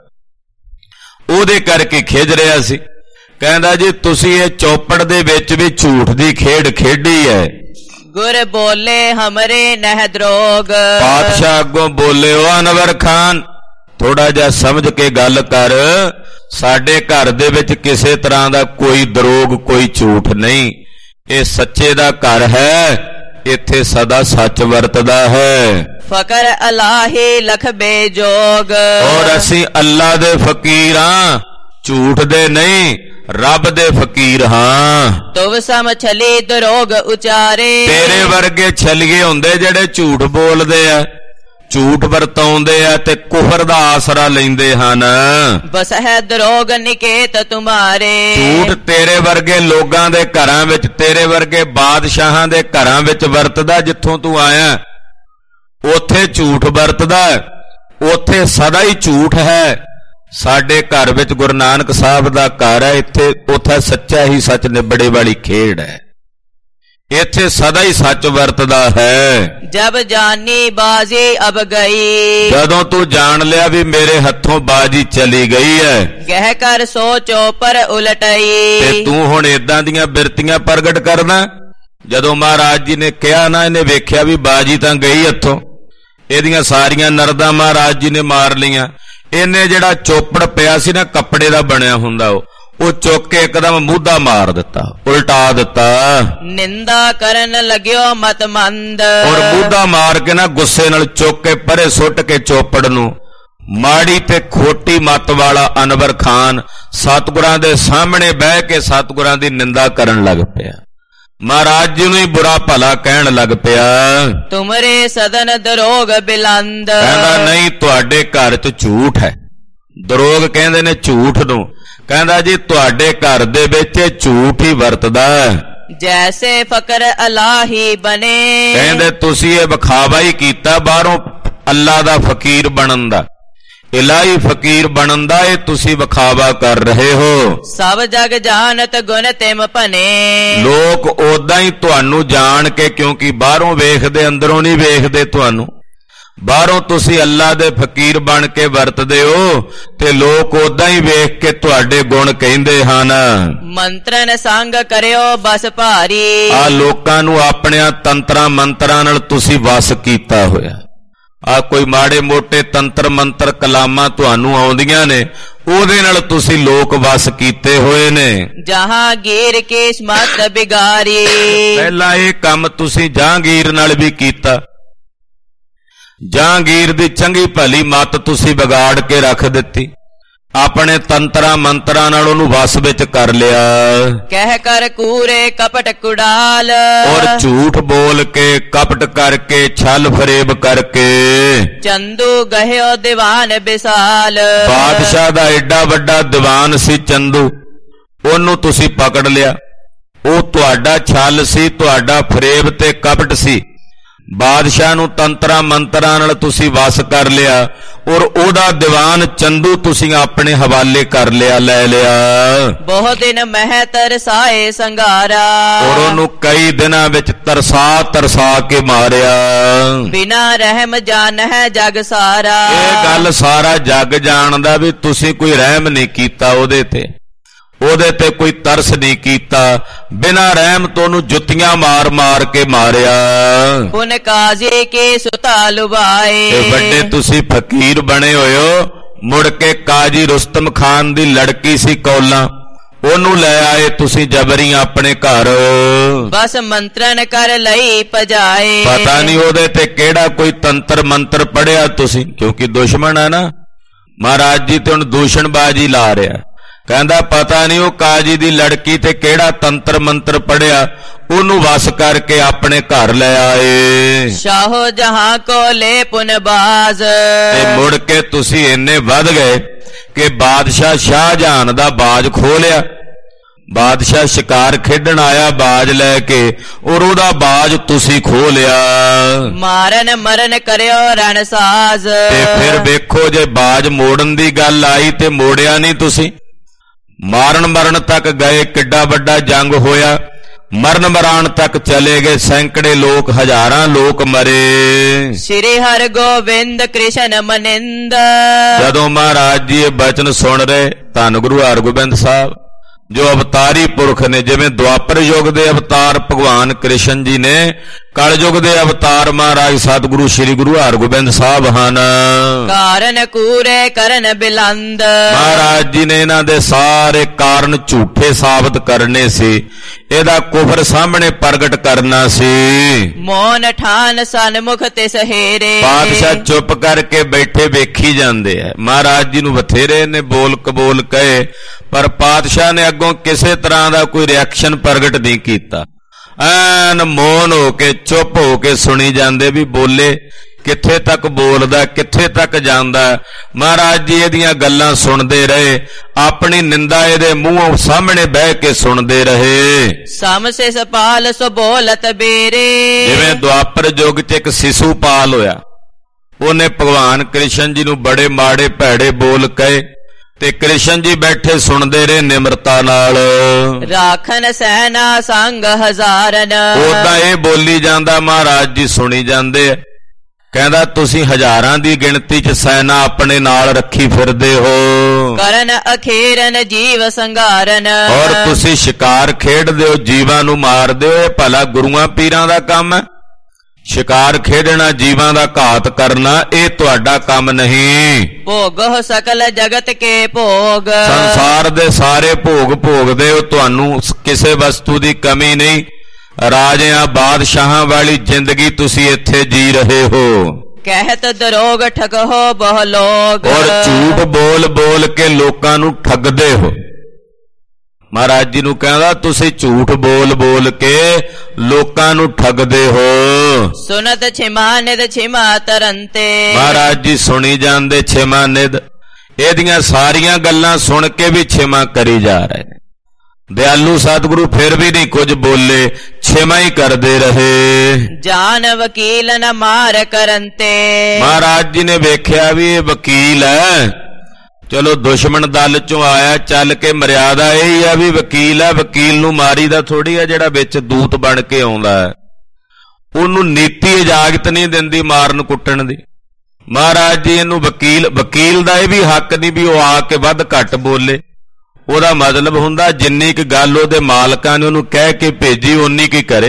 Speaker 1: ਉਹਦੇ ਕਰਕੇ ਖਿਜ ਰਿਹਾ ਸੀ। ਕਹਿੰਦਾ ਜੀ ਤੁਸੀਂ ਇਹ ਚੌਪੜ ਦੇ ਵਿੱਚ ਵੀ ਝੂਠ ਦੀ ਖੇਡ ਖੇਡੀ ਹੈ।
Speaker 2: ਗੁਰ ਬੋਲੇ ਹਮਰੇ ਨਹਿ ਦਰੋਗ,
Speaker 1: ਪਾਤਸ਼ਾਹ ਅੱਗੋਂ ਬੋਲੇ ਓ ਅਨਵਰ ਖਾਨ ਥੋੜਾ ਜਿਹਾ ਸਮਝ ਕੇ ਗੱਲ ਕਰ। ਸਾਡੇ ਘਰ ਦੇ ਵਿੱਚ ਕਿਸੇ ਤਰ੍ਹਾਂ ਦਾ ਕੋਈ ਦਰੋਗ, ਕੋਈ ਝੂਠ ਨਹੀਂ। ਇਹ ਸੱਚੇ ਦਾ ਘਰ ਹੈ, ਇੱਥੇ ਸਦਾ ਸੱਚ ਵਰਤਦਾ ਹੈ।
Speaker 2: ਫਕਰ ਅਲਾਹੀ ਲਖ ਬੇਜੋਗ,
Speaker 1: ਔਰ ਅਸੀਂ ਅੱਲਾ ਦੇ ਫਕੀਰ ਹਾਂ, ਝੂਠ ਦੇ ਨਹੀਂ, ਰੱਬ ਦੇ ਫਕੀਰ ਹਾਂ।
Speaker 2: ਤੁਵ ਸਮ ਛਲੀ ਦਰੋਗ ਉਚਾਰੇ,
Speaker 1: ਤੇਰੇ ਵਰਗੇ ਛਲੀਏ ਹੁੰਦੇ ਜਿਹੜੇ ਝੂਠ ਬੋਲਦੇ ਆ, ਝੂਠ ਵਰਤਾਉਂਦੇ ਆ ਤੇ ਕੁਫਰ ਦਾ ਆਸਰਾ ਲੈਂਦੇ ਹਨ।
Speaker 2: ਬਸ ਹੈ ਦਰੋਗ ਨਿਕੇਤ ਤੁਮਾਰੇ,
Speaker 1: ਝੂਠ ਤੇਰੇ ਵਰਗੇ ਲੋਕਾਂ ਦੇ ਘਰਾਂ ਵਿੱਚ, ਤੇਰੇ ਵਰਗੇ ਬਾਦਸ਼ਾਹਾਂ ਦੇ ਘਰਾਂ ਵਿੱਚ ਵਰਤਦਾ। ਜਿੱਥੋਂ ਤੂੰ ਆਇਆ ਉੱਥੇ ਝੂਠ ਵਰਤਦਾ, ਉੱਥੇ ਸਦਾ ਹੀ ਝੂਠ ਹੈ। ਸਾਡੇ ਘਰ ਵਿੱਚ ਗੁਰੂ ਨਾਨਕ ਸਾਹਿਬ ਦਾ ਘਰ ਹੈ, ਉੱਥੇ ਸੱਚਾ ਹੀ ਸੱਚ ਨਿਬੜੇ ਵਾਲੀ ਖੇਡ ਹੈ। ਇੱਥੇ ਸਦਾ ਹੀ ਸੱਚ ਵਰਤਦਾ ਹੈ।
Speaker 2: ਜਬ ਜਾਨੀ ਬਾਜੀ ਅਬ ਗਈ,
Speaker 1: ਜਦੋਂ ਤੂੰ ਜਾਣ ਲਿਆ ਵੀ ਮੇਰੇ ਹੱਥੋਂ ਬਾਜੀ ਚਲੀ ਗਈ ਹੈ,
Speaker 2: ਗਹਿ ਕਰ ਸੋਚੋ ਪਰ ਉਲਟਈ,
Speaker 1: ਤੇ ਤੂੰ ਹੁਣ ਏਦਾਂ ਦੀਆਂ ਬਿਰਤੀਆਂ ਪ੍ਰਗਟ ਕਰਨਾ। ਜਦੋਂ ਮਹਾਰਾਜ ਜੀ ਨੇ ਕਿਹਾ ਨਾ, ਇਹਨੇ ਵੇਖਿਆ ਵੀ ਬਾਜੀ ਤਾਂ ਗਈ ਹੱਥੋਂ, ਇਹਦੀਆਂ ਸਾਰੀਆਂ ਨਰਦਾਂ ਮਹਾਰਾਜ ਜੀ ਨੇ ਮਾਰ ਲਈਆਂ। ਇਹਨੇ ਜਿਹੜਾ ਚੋਪੜ ਪਿਆ ਸੀ ਨਾ, ਕੱਪੜੇ ਦਾ ਬਣਿਆ ਹੁੰਦਾ, ਉਹ ਚੁੱਕ ਕੇ ਇੱਕਦਮ ਮੂਧਾ ਮਾਰ ਦਿੱਤਾ, ਉਲਟਾ ਦਿੱਤਾ।
Speaker 2: ਨਿੰਦਾ ਕਰਨ ਲੱਗਿਓ ਮਤ ਮੰਦ,
Speaker 1: ਔਰ ਮੂਧਾ ਮਾਰ ਕੇ ਨਾ ਗੁੱਸੇ ਨਾਲ ਚੁੱਕ ਕੇ ਪਰੇ ਸੁੱਟ ਕੇ ਚੋਪੜ ਨੂੰ, ਮਾੜੀ ਤੇ ਖੋਟੀ ਮੱਤ ਵਾਲਾ ਅਨਵਰ ਖਾਨ ਸਤਿਗੁਰਾਂ ਦੇ ਸਾਹਮਣੇ ਬਹਿ ਕੇ ਸਤਿਗੁਰਾਂ ਦੀ ਨਿੰਦਾ ਕਰਨ ਲੱਗ ਪਿਆ। ਮਹਾਰਾਜ ਜੀ ਨੂੰ ਹੀ ਬੁਰਾ ਭਲਾ ਕਹਿਣ ਲੱਗ ਪਿਆ।
Speaker 2: ਤੁਮਰੇ ਸਦਨ ਦਰੋਗ ਬਿਲੰਦ,
Speaker 1: ਕਹਿੰਦਾ ਨਹੀਂ, ਤੁਹਾਡੇ ਘਰ 'ਚ ਝੂਠ ਹੈ। ਦਰੋਗ ਕਹਿੰਦੇ ਨੇ ਝੂਠ ਨੂੰ। ਕਹਿੰਦਾ ਜੀ ਤੁਹਾਡੇ ਘਰ ਦੇ ਵਿੱਚ ਝੂਠ ਹੀ ਵਰਤਦਾ।
Speaker 2: ਜੈਸੇ ਫਕਰ ਅਲਾਹੀ ਬਨੇ, ਕਹਿੰਦੇ
Speaker 1: ਤੁਸੀਂ ਇਹ ਵਿਖਾਵਾ ਹੀ ਕੀਤਾ ਬਾਹਰੋਂ ਅੱਲਾ ਦਾ ਫਕੀਰ ਬਣਨ ਦਾ, ਇਲਾਹੀ ਫਕੀਰ ਬਣਨ ਦਾ, ਇਹ ਤੁਸੀਂ ਵਿਖਾਵਾ ਕਰ ਰਹੇ ਹੋ।
Speaker 2: ਸਭ ਜਗ ਜਾਣਤ ਗੁਣ ਤਿਮ ਭਨੇ,
Speaker 1: ਲੋਕ ਉਦਾਂ ਹੀ ਤੁਹਾਨੂੰ ਜਾਣ ਕੇ, ਕਿਉਂਕਿ ਬਾਹਰੋਂ ਵੇਖਦੇ ਅੰਦਰੋਂ ਨਹੀਂ ਵੇਖਦੇ ਤੁਹਾਨੂੰ। ਬਾਹਰੋਂ ਤੁਸੀਂ ਅੱਲਾ ਦੇ ਫਕੀਰ ਬਣ ਕੇ ਵਰਤਦੇ ਹੋ ਤੇ ਲੋਕ ਉਦਾਂ ਹੀ ਵੇਖ ਕੇ ਤੁਹਾਡੇ ਗੁਣ ਕਹਿੰਦੇ ਹਨ।
Speaker 2: ਮੰਤਰਨ ਸੰਗ ਕਰਿਓ ਬਸ ਭਾਰੀ,
Speaker 1: ਆ ਲੋਕਾਂ ਨੂੰ ਆਪਣਿਆਂ ਤੰਤਰਾਂ ਮੰਤਰਾਂ ਨਾਲ ਤੁਸੀਂ ਵਸ ਕੀਤਾ ਹੋਇਆ। ਆ ਕੋਈ ਮਾੜੇ ਮੋਟੇ ਤੰਤਰ ਮੰਤਰ ਕਲਾਮਾਂ ਤੁਹਾਨੂੰ ਆਉਂਦੀਆਂ ਨੇ, ਉਹਦੇ ਨਾਲ ਤੁਸੀਂ ਲੋਕ ਵਸ ਕੀਤੇ ਹੋਏ ਨੇ।
Speaker 2: ਜਹਾਂਗੀਰ ਕੀ ਸਮਤ ਬਿਗਾਰੀ,
Speaker 1: ਪਹਿਲਾਂ ਇਹ ਕੰਮ ਤੁਸੀਂ ਜਹਾਂਗੀਰ ਨਾਲ ਵੀ ਕੀਤਾ। ਜਹਾਂਗੀਰ ਦੀ ਚੰਗੀ ਭਲੀ ਮੱਤ ਤੁਸੀਂ ਵਿਗਾੜ ਕੇ ਰੱਖ ਦਿੱਤੀ, ਆਪਣੇ ਤੰਤਰਾਂ ਮੰਤਰਾਂ ਨਾਲ ਉਹਨੂੰ ਵਸ ਵਿੱਚ ਕਰ ਲਿਆ।
Speaker 2: ਕਹਿ ਕਰ ਕੂਰੇ ਕਪਟ ਕੁੜਾਲ,
Speaker 1: ਔਰ ਝੂਠ ਬੋਲ ਕੇ, ਕਪਟ ਕਰਕੇ, ਛਲ ਫਰੇਬ ਕਰਕੇ
Speaker 2: ਚੰਦੂ ਗਹਿਓ ਦੀਵਾਨ ਬਿਸਾਲ,
Speaker 1: ਬਾਦਸ਼ਾਹ ਦਾ ਐਡਾ ਵੱਡਾ ਦੀਵਾਨ ਸੀ ਚੰਦੂ, ਉਹਨੂੰ ਤੁਸੀਂ ਪਕੜ ਲਿਆ। ਉਹ ਤੁਹਾਡਾ ਛਲ ਸੀ, ਤੁਹਾਡਾ ਫਰੇਬ ਤੇ ਕਪਟ ਸੀ। ਬਾਦਸ਼ਾਹ ਨੂੰ ਤੰਤਰਾਂ ਮੰਤਰਾਂ ਨਾਲ ਤੁਸੀਂ ਵਸ ਕਰ ਲਿਆ ਔਰ ਉਹਦਾ ਦੀਵਾਨ ਚੰਦੂ ਤੁਸੀਂ ਆਪਣੇ ਹਵਾਲੇ ਕਰ ਲਿਆ, ਲੈ ਲਿਆ।
Speaker 2: ਬਹੁਤ ਦਿਨ ਮਹਿ ਤਰਸਾਏ ਸੰਘਾਰਾ,
Speaker 1: ਔਰ ਉਹਨੂੰ ਕਈ ਦਿਨਾਂ ਵਿੱਚ ਤਰਸਾ ਕੇ ਮਾਰਿਆ।
Speaker 2: ਬਿਨਾ ਰਹਿਮ ਜਾਣ ਹੈ ਜਗ ਸਾਰਾ,
Speaker 1: ਇਹ ਗੱਲ ਸਾਰਾ ਜੱਗ ਜਾਣਦਾ ਵੀ ਤੁਸੀਂ ਕੋਈ ਰਹਿਮ ਨਹੀਂ ਕੀਤਾ ਉਹਦੇ ਤੇ ਕੋਈ ਤਰਸ ਨਹੀਂ ਕੀਤਾ। ਬਿਨਾਂ ਰਹਿਮ ਤੋਂ ਉਹਨੂੰ ਜੁੱਤੀਆਂ ਮਾਰ ਕੇ ਮਾਰਿਆ।
Speaker 2: ਪੁਨ ਕਾਜ਼ੀ ਕੇ ਸੁਤਾ ਲੁਭਾਏ,
Speaker 1: ਤੇ ਵੱਡੇ ਤੁਸੀਂ ਫਕੀਰ ਬਣੇ ਹੋਏ ਹੋ। ਮੁੜ ਕੇ ਕਾਜੀ ਰੁਸਤਮ ਖਾਨ ਦੀ ਲੜਕੀ ਸੀ ਕੌਲਾਂ, ਉਹਨੂੰ ਲੈ ਆਏ ਤੁਸੀਂ ਜਬਰੀ ਆਪਣੇ ਘਰ।
Speaker 2: ਬਸ ਮੰਤਰਨ ਕਰ ਲਈ ਭਜਾਏ,
Speaker 1: ਪਤਾ ਨਹੀਂ ਉਹਦੇ ਤੇ ਕਿਹੜਾ ਕੋਈ ਤੰਤਰ ਮੰਤਰ ਪੜਿਆ ਤੁਸੀਂ, ਕਿਉਂਕਿ ਦੁਸ਼ਮਣ ਹੈ ਨਾ ਮਹਾਰਾਜ ਜੀ, ਤੇ ਹੁਣ ਦੂਸ਼ਣਬਾਜੀ ਲਾ ਰਿਹਾ। ਕਹਿੰਦਾ ਪਤਾ ਨਹੀਂ ਉਹ ਕਾਜੀ ਦੀ ਲੜਕੀ ਤੇ ਕਿਹੜਾ ਤੰਤਰ ਮੰਤਰ ਪੜਿਆ, ਉਹਨੂੰ ਵਸ ਕਰਕੇ ਆਪਣੇ ਘਰ ਲੈ ਆਏ।
Speaker 2: ਸ਼ਾਹੋ ਜਹਾਂ ਕੋ ਲੈ ਪੁਨਬਾਜ਼,
Speaker 1: ਤੇ ਮੁੜ ਕੇ ਤੁਸੀਂ ਇੰਨੇ ਵੱਧ ਗਏ ਕਿ ਬਾਦਸ਼ਾਹ ਸ਼ਾਹਜਹਾਨ ਦਾ ਬਾਜ ਖੋਹ ਲਿਆ। ਬਾਦਸ਼ਾਹ ਸ਼ਿਕਾਰ ਖੇਡਣ ਆਇਆ ਬਾਜ ਲੈ ਕੇ, ਔਰ ਉਹਦਾ ਬਾਜ ਤੁਸੀਂ ਖੋਹ ਲਿਆ।
Speaker 2: ਮਾਰਨ ਮਰਨ ਕਰਿਓ ਰਣਸਾਜ਼,
Speaker 1: ਤੇ ਫਿਰ ਵੇਖੋ ਜੇ ਬਾਜ ਮੋੜਨ ਦੀ ਗੱਲ ਆਈ ਤੇ ਮੋੜਿਆ ਨਹੀਂ ਤੁਸੀਂ। ਮਾਰਨ ਮਰਨ ਤੱਕ ਗਏ, ਕਿੱਡਾ ਵੱਡਾ ਜੰਗ ਹੋਇਆ। ਮਰਨ ਮਰਾਨ ਤੱਕ ਚਲੇ ਗਏ, ਸੈਂਕੜੇ ਲੋਕ, ਹਜ਼ਾਰਾਂ ਲੋਕ ਮਰੇ।
Speaker 2: ਸ਼੍ਰੀ ਹਰਿ ਗੋਬਿੰਦ ਕ੍ਰਿਸ਼ਨ ਮਨਿੰਦ,
Speaker 1: ਜਦੋਂ ਮਹਾਰਾਜ ਜੀ ਇਹ ਬਚਨ ਸੁਣ ਰਹੇ, ਧੰਨ ਗੁਰੂ ਹਰਗੋਬਿੰਦ ਸਾਹਿਬ ਜੋ ਅਵਤਾਰੀ ਪੁਰਖ ਨੇ, ਜਿਵੇਂ ਦੁਆਪਰ ਯੁੱਗ ਦੇ ਅਵਤਾਰ ਭਗਵਾਨ ਕ੍ਰਿਸ਼ਨ ਜੀ ਨੇ, ਕਲਯੁਗ ਦੇ ਅਵਤਾਰ ਮਹਾਰਾਜ ਸਤਿਗੁਰੂ ਸ੍ਰੀ ਗੁਰੂ ਹਰਗੋਬਿੰਦ ਸਾਹਿਬ ਹਨ।
Speaker 2: ਕਾਰਨ ਕੂਰੇ ਕਰਨ ਬਿਲੰਦ,
Speaker 1: ਮਹਾਰਾਜ ਜੀ ਨੇ ਇਹਨਾਂ ਦੇ ਸਾਰੇ ਕਾਰਨ ਝੂਠੇ ਸਾਬਤ ਕਰਨੇ ਸੀ, ਇਹਦਾ ਕੁਫਰ ਸਾਹਮਣੇ ਪ੍ਰਗਟ ਕਰਨਾ ਸੀ।
Speaker 2: ਮੋਨ ਠਾਨ ਸਨਮੁਖ ਤੇ ਸਹੇਰੇ,
Speaker 1: ਬਾਦਸ਼ਾਹ ਚੁੱਪ ਕਰਕੇ ਬੈਠੇ ਵੇਖੀ ਜਾਂਦੇ ਆ। ਮਹਾਰਾਜ ਜੀ ਨੂੰ ਬਥੇਰੇ ਨੇ ਬੋਲ ਕਬੋਲ ਕਹੇ, ਪਰ ਪਾਤਸ਼ਾਹ ਨੇ ਅੱਗੋਂ ਕਿਸੇ ਤਰ੍ਹਾਂ ਦਾ ਕੋਈ ਰਿਐਕਸ਼ਨ ਪ੍ਰਗਟ ਨਹੀਂ ਕੀਤਾ। ਐਨ ਮੌਨ ਹੋ ਕੇ ਚੁੱਪ ਹੋ ਕੇ ਸੁਣੀ ਜਾਂਦੇ ਵੀ ਬੋਲੇ ਕਿੱਥੇ ਤੱਕ ਬੋਲਦਾ, ਕਿੱਥੇ ਤੱਕ ਜਾਂਦਾ। ਮਹਾਰਾਜ ਜੀ ਇਹਦੀਆਂ ਗੱਲਾਂ ਸੁਣਦੇ ਰਹੇ, ਆਪਣੀ ਨਿੰਦਾ ਇਹਦੇ ਮੂੰਹੋਂ ਸਾਹਮਣੇ ਬਹਿ ਕੇ ਸੁਣਦੇ ਰਹੇ।
Speaker 2: ਸਮਸੇ ਸਪਾਲ ਸੋ ਬੋਲਤ ਬੇਰੇ,
Speaker 1: ਜਿਵੇਂ ਦੁਆਪਰ ਯੁੱਗ 'ਚ ਇੱਕ ਸਿਸੂਪਾਲ ਹੋਇਆ, ਉਹਨੇ ਭਗਵਾਨ ਕ੍ਰਿਸ਼ਨ ਜੀ ਨੂੰ ਬੜੇ ਮਾੜੇ ਭੈੜੇ ਬੋਲ ਕਹੇ, ਤੇ ਕ੍ਰਿਸ਼ਨ ਜੀ ਬੈਠੇ ਸੁਣਦੇ ਰਹੇ ਨਿਮਰਤਾ ਨਾਲ।
Speaker 2: ਰਾਖਨ ਸੈਨਾ ਸੰਗ ਹਜ਼ਾਰਨ,
Speaker 1: ਉਦਾਂ ਇਹ ਬੋਲੀ ਜਾਂਦਾ, ਮਹਾਰਾਜ ਜੀ ਸੁਣੀ ਜਾਂਦੇ ਆ। ਕਹਿੰਦਾ ਤੁਸੀਂ ਹਜ਼ਾਰਾਂ ਦੀ ਗਿਣਤੀ 'ਚ ਸੈਨਾ ਆਪਣੇ ਨਾਲ ਰੱਖੀ ਫਿਰਦੇ ਹੋ।
Speaker 2: ਕਰਨ ਅਖੇਰਨ ਜੀਵ ਸੰਘਾਰਨ,
Speaker 1: ਔਰ ਤੁਸੀਂ ਸ਼ਿਕਾਰ ਖੇਡਦੇ ਹੋ, ਜੀਵਾਂ ਨੂੰ ਮਾਰਦੇ ਹੋ। ਇਹ ਭਲਾ ਗੁਰੂਆਂ ਪੀਰਾਂ ਦਾ ਕੰਮ ਹੈ? ਸ਼ਿਕਾਰ ਖੇਡਣਾ, ਜੀਵਾਂ ਦਾ ਘਾਤ ਕਰਨਾ, ਇਹ ਤੁਹਾਡਾ ਕੰਮ ਨਹੀਂ।
Speaker 2: ਭੋਗੋ ਸਕਲ ਜਗਤ ਕੇ ਭੋਗ,
Speaker 1: ਸੰਸਾਰ ਦੇ ਸਾਰੇ ਭੋਗ ਭੋਗਦੇ ਹੋ, ਤੁਹਾਨੂੰ ਕਿਸੇ ਵਸਤੂ ਦੀ ਕਮੀ ਨਹੀਂ। ਰਾਜਿਆਂ ਬਾਦਸ਼ਾਹਾਂ ਵਾਲੀ ਜ਼ਿੰਦਗੀ ਤੁਸੀਂ ਇੱਥੇ ਜੀ ਰਹੇ ਹੋ।
Speaker 2: ਕਹਿਤ ਦਰੋਗ ਠਗੋ ਬਹੁ ਲੋਗ,
Speaker 1: ਔਰ ਝੂਠ ਬੋਲ ਬੋਲ ਕੇ ਲੋਕਾਂ ਨੂੰ ਠੱਗਦੇ ਹੋ। ਮਹਾਰਾਜ ਜੀ ਨੂੰ ਕਹਿੰਦਾ ਤੁਸੀਂ ਝੂਠ ਬੋਲ ਬੋਲ ਕੇ ਲੋਕਾਂ ਨੂੰ ਠੱਗਦੇ ਹੋ।
Speaker 2: ਸੁਨਤ ਛਿਮਾ ਨਿਦ ਛਿਮਾ ਤਰੰਤੇ,
Speaker 1: ਮਹਾਰਾਜ ਜੀ ਸੁਣੀ ਜਾਂਦੇ ਛਿਮਾ ਨਿਦ, ਇਹਦੀਆਂ ਸਾਰੀਆਂ ਗੱਲਾਂ ਸੁਣ ਕੇ ਵੀ ਛਿਮਾ ਕਰੀ ਜਾ ਰਹੇ ਨੇ। ਦਿਆਲੂ ਸਤਿਗੁਰੂ ਫਿਰ ਵੀ ਨਹੀਂ ਕੁਝ ਬੋਲੇ, ਛਿਮਾ ਹੀ ਕਰਦੇ ਰਹੇ।
Speaker 2: ਜਾਨ ਵਕੀਲ ਨ ਮਾਰ ਕਰੰਤੇ,
Speaker 1: ਮਹਾਰਾਜ ਜੀ ਨੇ ਵੇਖਿਆ ਵੀ ਇਹ ਵਕੀਲ ਹੈ, ਚਲੋ ਦੁਸ਼ਮਣ ਦਲ ਚੋਂ ਆਇਆ, ਚੱਲ ਕੇ ਮਰਿਆਦਾ ਇਹ ਆ ਵੀ ਵਕੀਲ ਹੈ, ਵਕੀਲ ਨੂੰ ਮਾਰੀ ਦਾ ਥੋੜੀ ਆ ਜਿਹੜਾ ਵਿੱਚ ਦੂਤ ਬਣ ਕੇ ਆਉਂਦਾ ਹੈ। ਉਹਨੂੰ ਨੀਤੀ ਇਜਾਜ਼ਤ ਨਹੀਂ ਦਿੰਦੀ ਮਾਰਨ ਕੁੱਟਣ ਦੀ। ਮਹਾਰਾਜ ਜੀ ਇਹਨੂੰ ਵਕੀਲ ਦਾ ਇਹ ਵੀ ਹੱਕ ਨਹੀਂ ਵੀ ਉਹ ਆ ਕੇ ਵੱਧ ਘੱਟ ਬੋਲੇ। ਉਹਦਾ ਮਤਲਬ ਹੁੰਦਾ ਜਿੰਨੀ ਕੁ ਗੱਲ ਉਹਦੇ ਮਾਲਕਾਂ ਨੇ ਉਹਨੂੰ ਕਹਿ ਕੇ ਭੇਜੀ ਓਨੀ ਕੀ ਕਰੇ।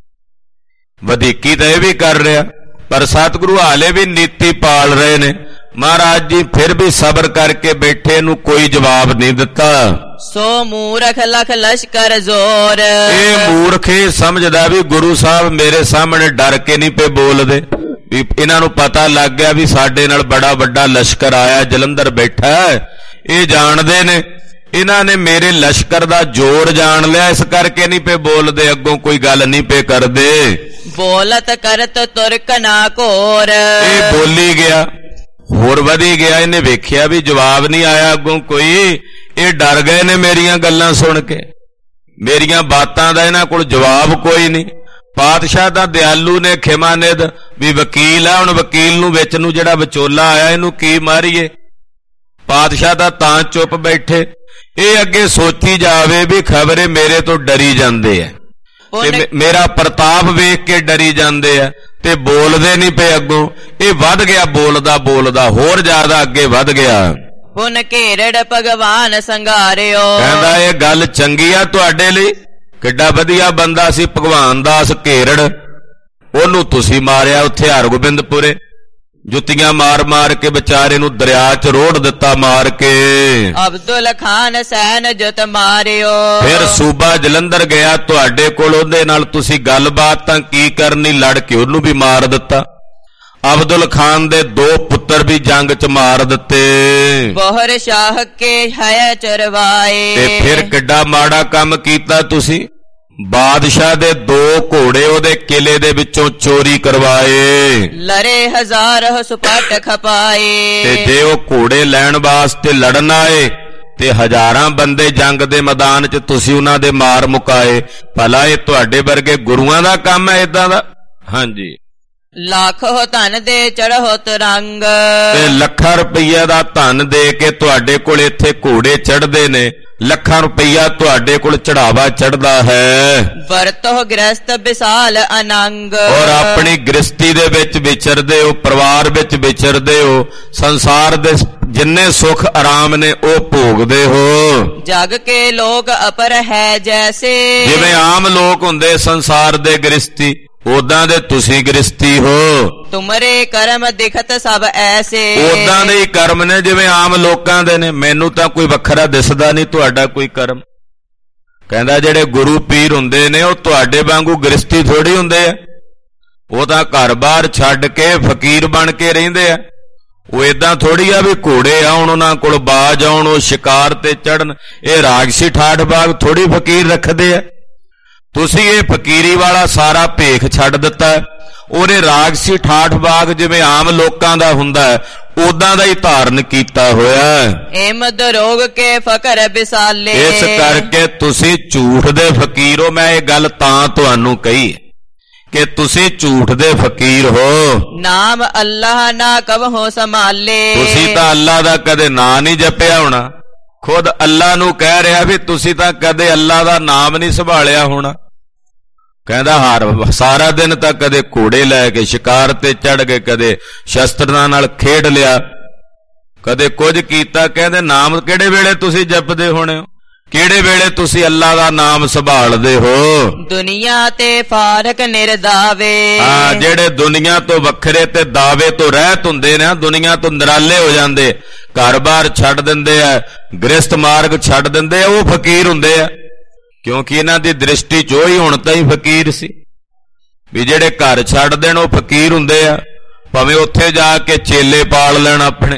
Speaker 1: ਵਧੀਕੀ ਤਾਂ ਇਹ ਵੀ ਕਰ ਰਿਹਾ, ਪਰ ਸਤਿਗੁਰੂ ਹਾਲੇ ਵੀ ਨੀਤੀ ਪਾਲ ਰਹੇ ਨੇ। ਮਹਾਰਾਜ ਜੀ ਫਿਰ ਵੀ ਸਬਰ ਕਰਕੇ ਬੈਠੇ, ਇਹਨੂੰ ਕੋਈ ਜਵਾਬ ਨਹੀਂ ਦਿੱਤਾ।
Speaker 2: ਸੋ ਮੂਰਖ ਲਖ ਲਸ਼ਕਰ ਜ਼ੋਰ,
Speaker 1: ਇਹ ਮੂਰਖ ਇਹ ਸਮਝਦਾ ਵੀ ਗੁਰੂ ਸਾਹਿਬ ਮੇਰੇ ਸਾਹਮਣੇ ਡਰ ਕੇ ਨਹੀਂ ਪਏ ਬੋਲਦੇ, ਵੀ ਇਹਨਾਂ ਨੂੰ ਪਤਾ ਲੱਗ ਗਿਆ ਵੀ ਸਾਡੇ ਨਾਲ ਬੜਾ ਵੱਡਾ ਲਸ਼ਕਰ ਆਇਆ, ਜਲੰਧਰ ਬੈਠਾ। ਇਹ ਜਾਣਦੇ ਨੇ, ਇਹਨਾਂ ਨੇ ਮੇਰੇ ਲਸ਼ਕਰ ਦਾ ਜ਼ੋਰ ਜਾਣ ਲਿਆ, ਇਸ ਕਰਕੇ ਨਹੀਂ ਪਏ ਬੋਲਦੇ, ਅੱਗੋਂ ਕੋਈ ਗੱਲ ਨਹੀਂ ਪਏ ਕਰਦੇ।
Speaker 2: ਬੋਲਤ ਕਰਤ ਤੁਰਕ ਨਾ ਘੋਰ,
Speaker 1: ਇਹ ਬੋਲੀ ਗਿਆ, ਹੋਰ ਵਧੀ ਗਿਆ। ਇਹਨੇ ਵੇਖਿਆ ਵੀ ਜਵਾਬ ਨਹੀਂ ਆਇਆ ਅੱਗੋਂ ਕੋਈ, ਇਹ ਡਰ ਗਏ ਨੇ ਮੇਰੀਆਂ ਗੱਲਾਂ ਸੁਣ ਕੇ, ਮੇਰੀਆਂ ਬਾਤਾਂ ਦਾ ਇਹਨਾਂ ਕੋਲ ਜਵਾਬ ਕੋਈ ਨਹੀਂ। ਪਾਤਸ਼ਾਹ ਦਾ ਦਿਆਲੂ ਨੇ ਖਿਮਾਨਿਦ ਵੀ ਵਕੀਲ ਆ, ਹੁਣ ਵਕੀਲ ਨੂੰ ਵਿੱਚ ਨੂੰ ਜਿਹੜਾ ਵਿਚੋਲਾ ਆਇਆ ਇਹਨੂੰ ਕੀ ਮਾਰੀਏ। ਪਾਤਸ਼ਾਹ ਦਾ ਤਾਂ ਚੁੱਪ ਬੈਠੇ, ਇਹ ਅੱਗੇ ਸੋਚੀ ਜਾਵੇ ਵੀ ਖਬਰੇ ਮੇਰੇ ਤੋਂ ਡਰੀ ਜਾਂਦੇ ਆ ਤੇ ਮੇਰਾ ਪ੍ਰਤਾਪ ਵੇਖ ਕੇ ਡਰੀ ਜਾਂਦੇ ਆ ਤੇ ਬੋਲਦੇ ਨਹੀਂ ਪਏ। ਅੱਗੋਂ ਇਹ ਵੱਧ ਗਿਆ, ਬੋਲਦਾ ਹੋਰ ਜ਼ਿਆਦਾ ਅੱਗੇ ਵੱਧ ਗਿਆ।
Speaker 2: ਪੁਨ ਘੇਰੜ ਭਗਵਾਨ ਸੰਘਾਰਿਓ,
Speaker 1: ਕਹਿੰਦਾ ਇਹ ਗੱਲ ਚੰਗੀ ਆ ਤੁਹਾਡੇ ਲਈ, ਕਿੱਡਾ ਵਧੀਆ ਬੰਦਾ ਸੀ ਭਗਵਾਨ ਦਾਸ ਘੇਰੜ, ਉਹਨੂੰ ਤੁਸੀਂ ਮਾਰਿਆ ਉੱਥੇ ਹਰਗੋਬਿੰਦਪੁਰੇ, ਜੁੱਤੀਆਂ ਮਾਰ ਕੇ ਵਿਚਾਰੇ ਨੂੰ ਦਰਿਆ 'ਚ ਰੋੜ ਦਿੱਤਾ ਮਾਰ ਕੇ।
Speaker 2: ਅਬਦੁਲ ਖਾਨ ਸੈਨ ਜੁਤ ਮਾਰਿਓ,
Speaker 1: ਫਿਰ ਸੂਬਾ ਜਲੰਧਰ ਗਿਆ ਤੁਹਾਡੇ ਕੋਲ, ਉਹਦੇ ਨਾਲ ਤੁਸੀਂ ਗੱਲਬਾਤ ਤਾਂ ਕੀ ਕਰਨੀ, ਲੜ ਕੇ ਉਹਨੂੰ ਵੀ ਮਾਰ ਦਿੱਤਾ। ਅਬਦੁਲ ਖਾਨ ਦੇ 2 ਪੁੱਤਰ ਵੀ ਜੰਗ 'ਚ ਮਾਰ ਦਿੱਤੇ।
Speaker 2: ਬੋਹਰ ਸ਼ਾਹ ਕੇ ਹੈ ਚਰਵਾਏ, ਤੇ
Speaker 1: ਫਿਰ ਕਿੱਡਾ ਮਾੜਾ ਕੰਮ ਕੀਤਾ ਤੁਸੀਂ, ਬਾਦਸ਼ਾਹ ਦੇ 2 ਘੋੜੇ ਉਹਦੇ ਕਿਲੇ ਦੇ ਵਿੱਚੋਂ ਚੋਰੀ ਕਰਵਾਏ।
Speaker 2: ਲੜੇ ਹਜ਼ਾਰ ਸੁਪਟ ਖਪਾਏ,
Speaker 1: ਤੇ ਜੇ ਉਹ ਘੋੜੇ ਲੈਣ ਵਾਸਤੇ ਲੜਨ ਆਏ ਤੇ ਹਜ਼ਾਰਾਂ ਬੰਦੇ ਜੰਗ ਦੇ ਮੈਦਾਨ 'ਚ ਤੁਸੀਂ ਉਹਨਾਂ ਦੇ ਮਾਰ ਮੁਕਾਏ। ਭਲਾ ਇਹ ਤੁਹਾਡੇ ਵਰਗੇ ਗੁਰੂਆਂ ਦਾ ਕੰਮ ਹੈ ਏਦਾਂ ਦਾ? ਹਾਂਜੀ।
Speaker 2: ਲੱਖੋ ਧਨ ਦੇ ਚੜ੍ਹੋ ਤਰੰਗ,
Speaker 1: ਤੇ ਲੱਖਾਂ ਰੁਪਈਆ ਦਾ ਧਨ ਦੇ ਕੇ ਤੁਹਾਡੇ ਕੋਲ ਇੱਥੇ ਘੋੜੇ ਚੜ੍ਹਦੇ ਨੇ, ਲੱਖਾਂ ਰੁਪਈਆ ਤੁਹਾਡੇ ਕੋਲ ਚੜਾਵਾ ਚੜ੍ਹਦਾ ਹੈ।
Speaker 2: ਵਰਤੋ ਗ੍ਰਸਤ ਵਿਸਾਲ ਅਨੰਗ,
Speaker 1: ਔਰ ਆਪਣੀ ਗ੍ਰਸਤੀ ਦੇ ਵਿੱਚ ਵਿਚਰਦੇ ਹੋ, ਪਰਿਵਾਰ ਵਿੱਚ ਵਿਚਰਦੇ ਹੋ, ਸੰਸਾਰ ਦੇ ਜਿੰਨੇ ਸੁੱਖ ਆਰਾਮ ਨੇ ਉਹ ਭੋਗਦੇ ਹੋ।
Speaker 2: ਜਗ ਕੇ ਲੋਕ ਅਪਰ ਹੈ ਜੈਸੇ, ਜਿਵੇਂ
Speaker 1: ਆਮ ਲੋਕ ਹੁੰਦੇ ਸੰਸਾਰ ਦੇ ਗ੍ਰਸਤੀ, ਉਦਾਂ ਦੇ ਤੁਸੀਂ ਗ੍ਰਸਤੀ ਹੋ।
Speaker 2: ਤੁਮਰੇ ਕਰਮ ਦਿਖਤ ਸਭ ਐਸੇ,
Speaker 1: ਉਦਾਂ ਦੇ ਹੀ ਕਰਮ ਨੇ ਜਿਵੇਂ ਆਮ ਲੋਕਾਂ ਦੇ ਨੇ, ਮੈਨੂੰ ਤਾਂ ਕੋਈ ਵੱਖਰਾ ਦਿਸਦਾ ਨਹੀਂ ਤੁਹਾਡਾ ਕੋਈ ਕਰਮ। ਕਹਿੰਦਾ ਜਿਹੜੇ ਗੁਰੂ ਪੀਰ ਹੁੰਦੇ ਨੇ ਉਹ ਤੁਹਾਡੇ ਵਾਂਗੂ ਗ੍ਰਸਤੀ ਥੋੜੀ ਹੁੰਦੇ ਆ, ਉਹ ਤਾਂ ਘਰ-ਬਾਰ ਛੱਡ ਕੇ ਫਕੀਰ ਬਣ ਕੇ ਰਹਿੰਦੇ ਆ। ਉਹ ਏਦਾਂ ਥੋੜੀ ਆ ਵੀ ਘੋੜੇ ਆਉਣ ਉਹਨਾਂ ਕੋਲ, ਬਾਜ ਆਉਣ, ਉਹ ਸ਼ਿਕਾਰ ਤੇ ਚੜਨ। ਇਹ ਰਾਜਸੀ ਠਾਠ ਬਾਗ ਥੋੜੀ ਫਕੀਰ ਰੱਖਦੇ ਆ। ਤੁਸੀਂ ਇਹ ਫਕੀਰੀ ਵਾਲਾ ਸਾਰਾ ਭੇਖ ਛੱਡ ਦਿੱਤਾ। ਉਹਨੇ ਰਾਜਸੀ ਠਾਠ ਬਾਗ ਜਿਵੇਂ ਆਮ ਲੋਕਾਂ ਦਾ ਹੁੰਦਾ ਉਦਾਂ ਦਾ ਹੀ ਧਾਰਨ ਕੀਤਾ ਹੋਇਆ।
Speaker 2: ਏਮਦ ਰੋਗ ਕੇ ਫਕਰ ਬਿਸਾਲੇ,
Speaker 1: ਇਸ ਕਰਕੇ ਤੁਸੀਂ ਝੂਠ ਦੇ ਫਕੀਰ ਹੋ। ਮੈਂ ਇਹ ਗੱਲ ਤਾਂ ਤੁਹਾਨੂੰ ਕਹੀ ਕਿ ਤੁਸੀਂ ਝੂਠ ਦੇ ਫਕੀਰ ਹੋ।
Speaker 2: ਨਾਮ ਅੱਲਾਹ ਨਾ ਕਬਹੁ ਸੰਭਾਲੇ, ਤੁਸੀਂ
Speaker 1: ਤਾਂ ਅੱਲਾਹ ਦਾ ਕਦੇ ਨਾਂ ਨਹੀਂ ਜਪਿਆ ਹੋਣਾ। ਖੁਦ ਅੱਲਾਹ ਨੂੰ ਕਹਿ ਰਿਹਾ ਵੀ ਤੁਸੀਂ ਤਾਂ ਕਦੇ ਅੱਲਾਹ ਦਾ ਨਾਮ ਨਹੀਂ ਸੰਭਾਲਿਆ ਹੋਣਾ। ਕਹਿੰਦਾ ਸਾਰਾ ਦਿਨ ਤਾਂ ਕਦੇ ਘੋੜੇ ਲੈ ਕੇ ਸ਼ਿਕਾਰ ਤੇ ਚੜ ਗਏ, ਕਦੇ ਸ਼ਸਤਰਾਂ ਨਾਲ ਖੇਡ ਲਿਆ, ਕਦੇ ਕੁਝ ਕੀਤਾ। ਕਹਿੰਦੇ ਨਾਮ ਕਿਹੜੇ ਵੇਲੇ ਤੁਸੀਂ ਜਪਦੇ ਹੋਣੇ ਹੋ, ਕਿਹੜੇ ਵੇਲੇ ਤੁਸੀਂ ਅੱਲਾਹ ਦਾ ਨਾਮ ਸੰਭਾਲਦੇ ਹੋ।
Speaker 2: ਦੁਨੀਆ ਤੇ ਫਾਰਕ ਨਿਰਦਾਵੇ,
Speaker 1: ਜਿਹੜੇ ਦੁਨੀਆ ਤੋਂ ਵੱਖਰੇ ਤੇ ਦਾਵੇ ਤੋਂ ਰਹਿਤ ਹੁੰਦੇ ਨੇ, ਦੁਨੀਆ ਤੋਂ ਨਿਰਾਲੇ ਹੋ ਜਾਂਦੇ, ਘਰ-ਬਾਰ ਛੱਡ ਦਿੰਦੇ ਆ, ਗ੍ਰਸਤ ਮਾਰਗ ਛੱਡ ਦਿੰਦੇ ਆ, ਉਹ ਫਕੀਰ ਹੁੰਦੇ ਆ। ਕਿਉਂਕਿ ਇਹਨਾਂ ਦੀ ਦ੍ਰਿਸ਼ਟੀ 'ਚ ਉਹੀ ਹੁਣ ਤਾਂ ਹੀ ਫਕੀਰ ਸੀ ਵੀ ਜਿਹੜੇ ਘਰ ਛੱਡ ਦੇਣ ਉਹ ਫਕੀਰ ਹੁੰਦੇ ਆ। ਭਾਵੇਂ ਉੱਥੇ ਜਾ ਕੇ ਚੇਲੇ ਪਾਲ ਲੈਣ, ਆਪਣੇ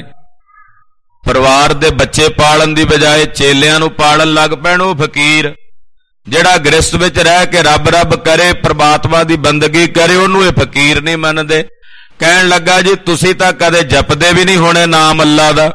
Speaker 1: ਪਰਿਵਾਰ ਦੇ ਬੱਚੇ ਪਾਲਣ ਦੀ ਬਜਾਏ ਚੇਲਿਆਂ ਨੂੰ ਪਾਲਣ ਲੱਗ ਪੈਣ, ਉਹ ਫਕੀਰ। ਜਿਹੜਾ ਗ੍ਰਸਤ ਵਿੱਚ ਰਹਿ ਕੇ ਰੱਬ ਕਰੇ, ਪ੍ਰਮਾਤਮਾ ਦੀ ਬੰਦਗੀ ਕਰੇ, ਉਹਨੂੰ ਇਹ ਫਕੀਰ ਨਹੀਂ ਮੰਨਦੇ। ਕਹਿਣ ਲੱਗਾ ਜੀ ਤੁਸੀਂ ਤਾਂ ਕਦੇ ਜਪਦੇ ਵੀ ਨਹੀਂ ਹੋਣੇ ਨਾਮ ਅੱਲਾ ਦਾ,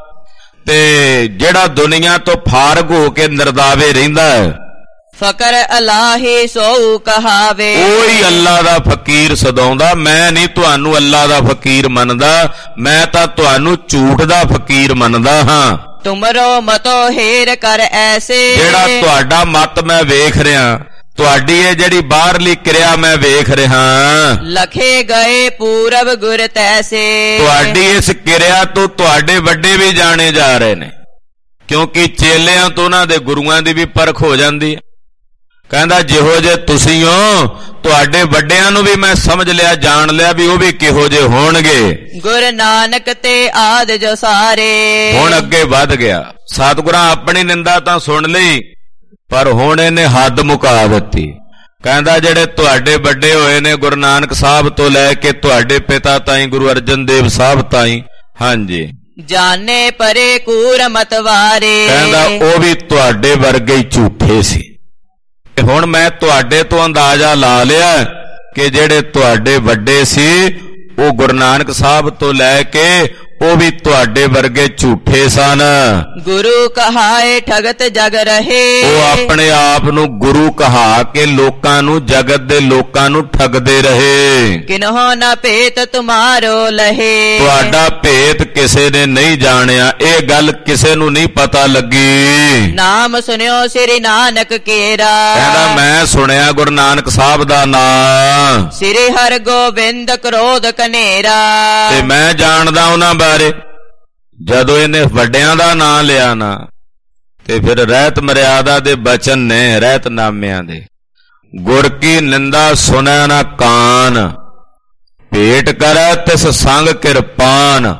Speaker 1: ਤੇ ਜਿਹੜਾ ਦੁਨੀਆ ਤੋਂ ਫਾਰਗ ਹੋ ਕੇ ਨਿਰਦਾਵੇ ਰਹਿੰਦਾ ਹੈ,
Speaker 2: ਫਕਰ ਅਲਾਹੀ ਸੋ ਕਹਾਵੇ,
Speaker 1: ਉਹੀ ਅੱਲਾ ਦਾ ਫਕੀਰ ਸਦਾਉਂਦਾ। ਮੈਂ ਨਹੀਂ ਤੁਹਾਨੂੰ ਅੱਲਾ ਦਾ ਫਕੀਰ ਮੰਨਦਾ, ਮੈਂ ਤਾਂ ਤੁਹਾਨੂੰ ਝੂਠ ਦਾ ਫਕੀਰ ਮੰਨਦਾ ਹਾਂ।
Speaker 2: ਤੁਮਰੋ ਮਤੋ ਹੇਰ ਕਰ ਐਸੇ,
Speaker 1: ਜਿਹੜਾ ਤੁਹਾਡਾ ਮਤ ਮੈਂ ਵੇਖ ਰਿਹਾ, ਤੁਹਾਡੀ ਇਹ ਜਿਹੜੀ ਬਾਹਰਲੀ ਕਿਰਿਆ ਮੈਂ ਵੇਖ ਰਿਹਾ।
Speaker 2: ਲਖੇ ਗਏ ਪੂਰਬ ਗੁਰ ਤੈਸੇ, ਤੁਹਾਡੀ
Speaker 1: ਇਸ ਕਿਰਿਆ ਤੋਂ ਤੁਹਾਡੇ ਵੱਡੇ ਵੀ ਜਾਣੇ ਜਾ ਰਹੇ ਨੇ, ਕਿਉਂਕਿ ਚੇਲਿਆਂ ਤੋਂ ਉਹਨਾਂ ਦੇ ਗੁਰੂਆਂ ਦੀ ਵੀ ਪਰਖ ਹੋ ਜਾਂਦੀ ਹੈ। ਕਹਿੰਦਾ ਜਿਹੋ ਜੇ ਤੁਸੀਂ ਹੋ, ਤੁਹਾਡੇ ਵੱਡਿਆਂ ਨੂੰ ਵੀ ਮੈਂ ਸਮਝ ਲਿਆ, ਜਾਣ ਲਿਆ ਵੀ ਉਹ ਵੀ ਕਿਹੋ ਜੇ ਹੋਣਗੇ।
Speaker 2: ਗੁਰ ਨਾਨਕ ਤੇ ਆਦ ਜੋ ਸਾਰੇ,
Speaker 1: ਹੁਣ ਅੱਗੇ ਵੱਧ ਗਿਆ। ਸਤਿਗੁਰਾਂ ਆਪਣੀ ਨਿੰਦਾ ਤਾਂ ਸੁਣ ਲਈ, ਪਰ ਹੁਣ ਇਹਨੇ ਹੱਦ ਮੁਕਾ ਦਿੱਤੀ। ਕਹਿੰਦਾ ਜਿਹੜੇ ਤੁਹਾਡੇ ਵੱਡੇ ਹੋਏ ਨੇ ਗੁਰੂ ਨਾਨਕ ਸਾਹਿਬ ਤੋਂ ਲੈ ਕੇ ਤੁਹਾਡੇ ਪਿਤਾ ਤਾਈਂ ਗੁਰੂ ਅਰਜਨ ਦੇਵ ਸਾਹਿਬ ਤਾਈਂ, ਹਾਂਜੀ,
Speaker 2: ਜਾਣੇ ਪਰੇ ਕੂਰ ਮਤਵਾਰੇ, ਕਹਿੰਦਾ
Speaker 1: ਉਹ ਵੀ ਤੁਹਾਡੇ ਵਰਗੇ ਹੀ ਝੂਠੇ ਸੀ। ਹੁਣ ਮੈਂ ਤੁਹਾਡੇ ਤੋਂ ਅੰਦਾਜ਼ਾ ਲਾ ਲਿਆ ਕਿ ਜਿਹੜੇ ਤੁਹਾਡੇ ਵੱਡੇ ਸੀ ਉਹ ਗੁਰੂ ਨਾਨਕ ਸਾਹਿਬ ਤੋਂ ਲੈ ਕੇ ਉਹ ਵੀ ਤੁਹਾਡੇ ਵਰਗੇ ਝੂਠੇ ਸਨ।
Speaker 2: ਗੁਰੂ ਕਹਾਏ ਠਗਤ ਜਗ ਰਹੇ।
Speaker 1: ਉਹ ਆਪਣੇ ਆਪ ਨੂੰ ਗੁਰੂ ਕਹਾ ਕੇ ਲੋਕਾਂ ਨੂੰ, ਜਗਤ ਦੇ ਲੋਕਾਂ ਨੂੰ ਠੱਗਦੇ ਰਹੇ।
Speaker 2: ਕਿਨਹੋ ਨਾ ਭੇਤ ਤੁਮਾਰੋ ਲਹੇ।
Speaker 1: ਤੁਹਾਡਾ ਭੇਤ ਕਿਸੇ ਨੇ ਨਹੀਂ ਜਾਣਿਆ, ਇਹ ਗੱਲ ਕਿਸੇ ਨੂੰ ਨਹੀਂ ਪਤਾ ਲੱਗੀ।
Speaker 2: ਨਾਮ ਸੁਨਿਓ ਸ੍ਰੀ ਨਾਨਕ ਕੇਰਾ।
Speaker 1: ਕਹਿੰਦਾ ਮੈਂ ਸੁਣਿਆ ਗੁਰੂ ਨਾਨਕ ਸਾਹਿਬ ਦਾ ਨਾਮ,
Speaker 2: ਸ੍ਰੀ ਹਰਿ ਗੋਬਿੰਦ ਕ੍ਰੋਧ ਕਨੇਰਾ।
Speaker 1: ਤੇ ਮੈਂ ਜਾਣਦਾ ਉਹਨਾਂ ਬਾਰੇ। ਜਦੋਂ ਇਹਨੇ ਵੱਡਿਆਂ ਦਾ ਨਾਂ ਲਿਆ ਨਾ, ਤੇ ਫਿਰ ਰਹਿਤ ਮਰਿਆਦਾ ਦੇ ਬਚਨ ਨੇ, ਰਹਿਤਨਾਮਿਆਂ ਦੇ। ਗੁਰ ਕੀ ਨਿੰਦਾ ਸੁਣੈ ਨਾ ਕਾਨ, ਭੇਟ ਕਰੈ ਤਿਸ ਸੰਗ ਕਿਰਪਾਨ।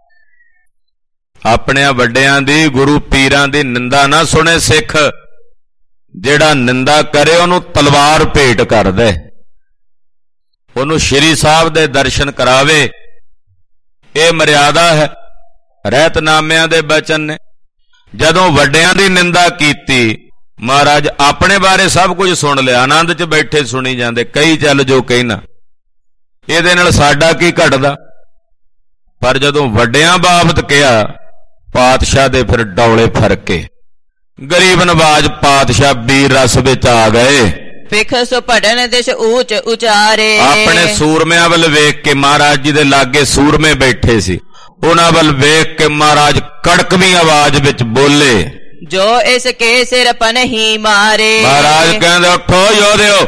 Speaker 1: ਆਪਣਿਆਂ ਵੱਡਿਆਂ ਦੀ, ਗੁਰੂ ਪੀਰਾਂ ਦੀ ਨਿੰਦਾ ਨਾ ਸੁਣੇ ਸਿੱਖ। ਜਿਹੜਾ ਨਿੰਦਾ ਕਰੇ ਉਹਨੂੰ ਤਲਵਾਰ ਭੇਟ ਕਰ ਦੇ, ਉਹਨੂੰ ਸ਼੍ਰੀ ਸਾਹਿਬ ਦੇ ਦਰਸ਼ਨ ਕਰਾਵੇ। ਇਹ ਮਰਿਆਦਾ ਹੈ, ਰਹਿਤਨਾਮਿਆਂ ਦੇ ਬਚਨ ਨੇ। ਜਦੋਂ ਵੱਡਿਆਂ ਦੀ ਨਿੰਦਾ ਕੀਤੀ, ਮਹਾਰਾਜ ਆਪਣੇ ਬਾਰੇ ਸਭ ਕੁਝ ਸੁਣ ਲਿਆ, ਆਨੰਦ 'ਚ ਬੈਠੇ ਸੁਣੀ ਜਾਂਦੇ, ਕਈ ਚੱਲ ਜੋ ਕਹਿਣਾ, ਇਹਦੇ ਨਾਲ ਸਾਡਾ ਕੀ ਘਟਦਾ। ਪਰ ਜਦੋਂ ਵੱਡਿਆਂ ਬਾਬਤ ਕਿਹਾ, ਪਾਤਸ਼ਾਹ ਦੇ ਫਿਰ ਡੌਲੇ ਫਰਕੇ। ਗਰੀਬ ਨਵਾਜ ਪਾਤਸ਼ਾਹ ਵੀਰ ਰਸ ਵਿੱਚ ਆ ਗਏ।
Speaker 2: ਪਿਖ ਸੁਪੜਨ ਦਿਸ਼ ਊਚ ਉਚਾਰੇ।
Speaker 1: ਆਪਣੇ ਸੂਰਮਿਆਂ ਵੱਲ ਵੇਖ ਕੇ, ਮਹਾਰਾਜ ਜੀ ਦੇ ਲਾਗੇ ਸੂਰਮੇ ਬੈਠੇ ਸੀ, ਉਹਨਾਂ ਵੱਲ ਵੇਖ ਕੇ ਮਹਾਰਾਜ ਕੜਕਵੀਂ ਆਵਾਜ਼ ਵਿੱਚ ਬੋਲੇ,
Speaker 2: ਜੋ ਇਸ ਕੇ ਸਿਰ ਪਨਹੀ ਮਾਰੇ।
Speaker 1: ਮਹਾਰਾਜ ਕਹਿੰਦੇ ਉੱਠੋ ਯੋਧਿਓ,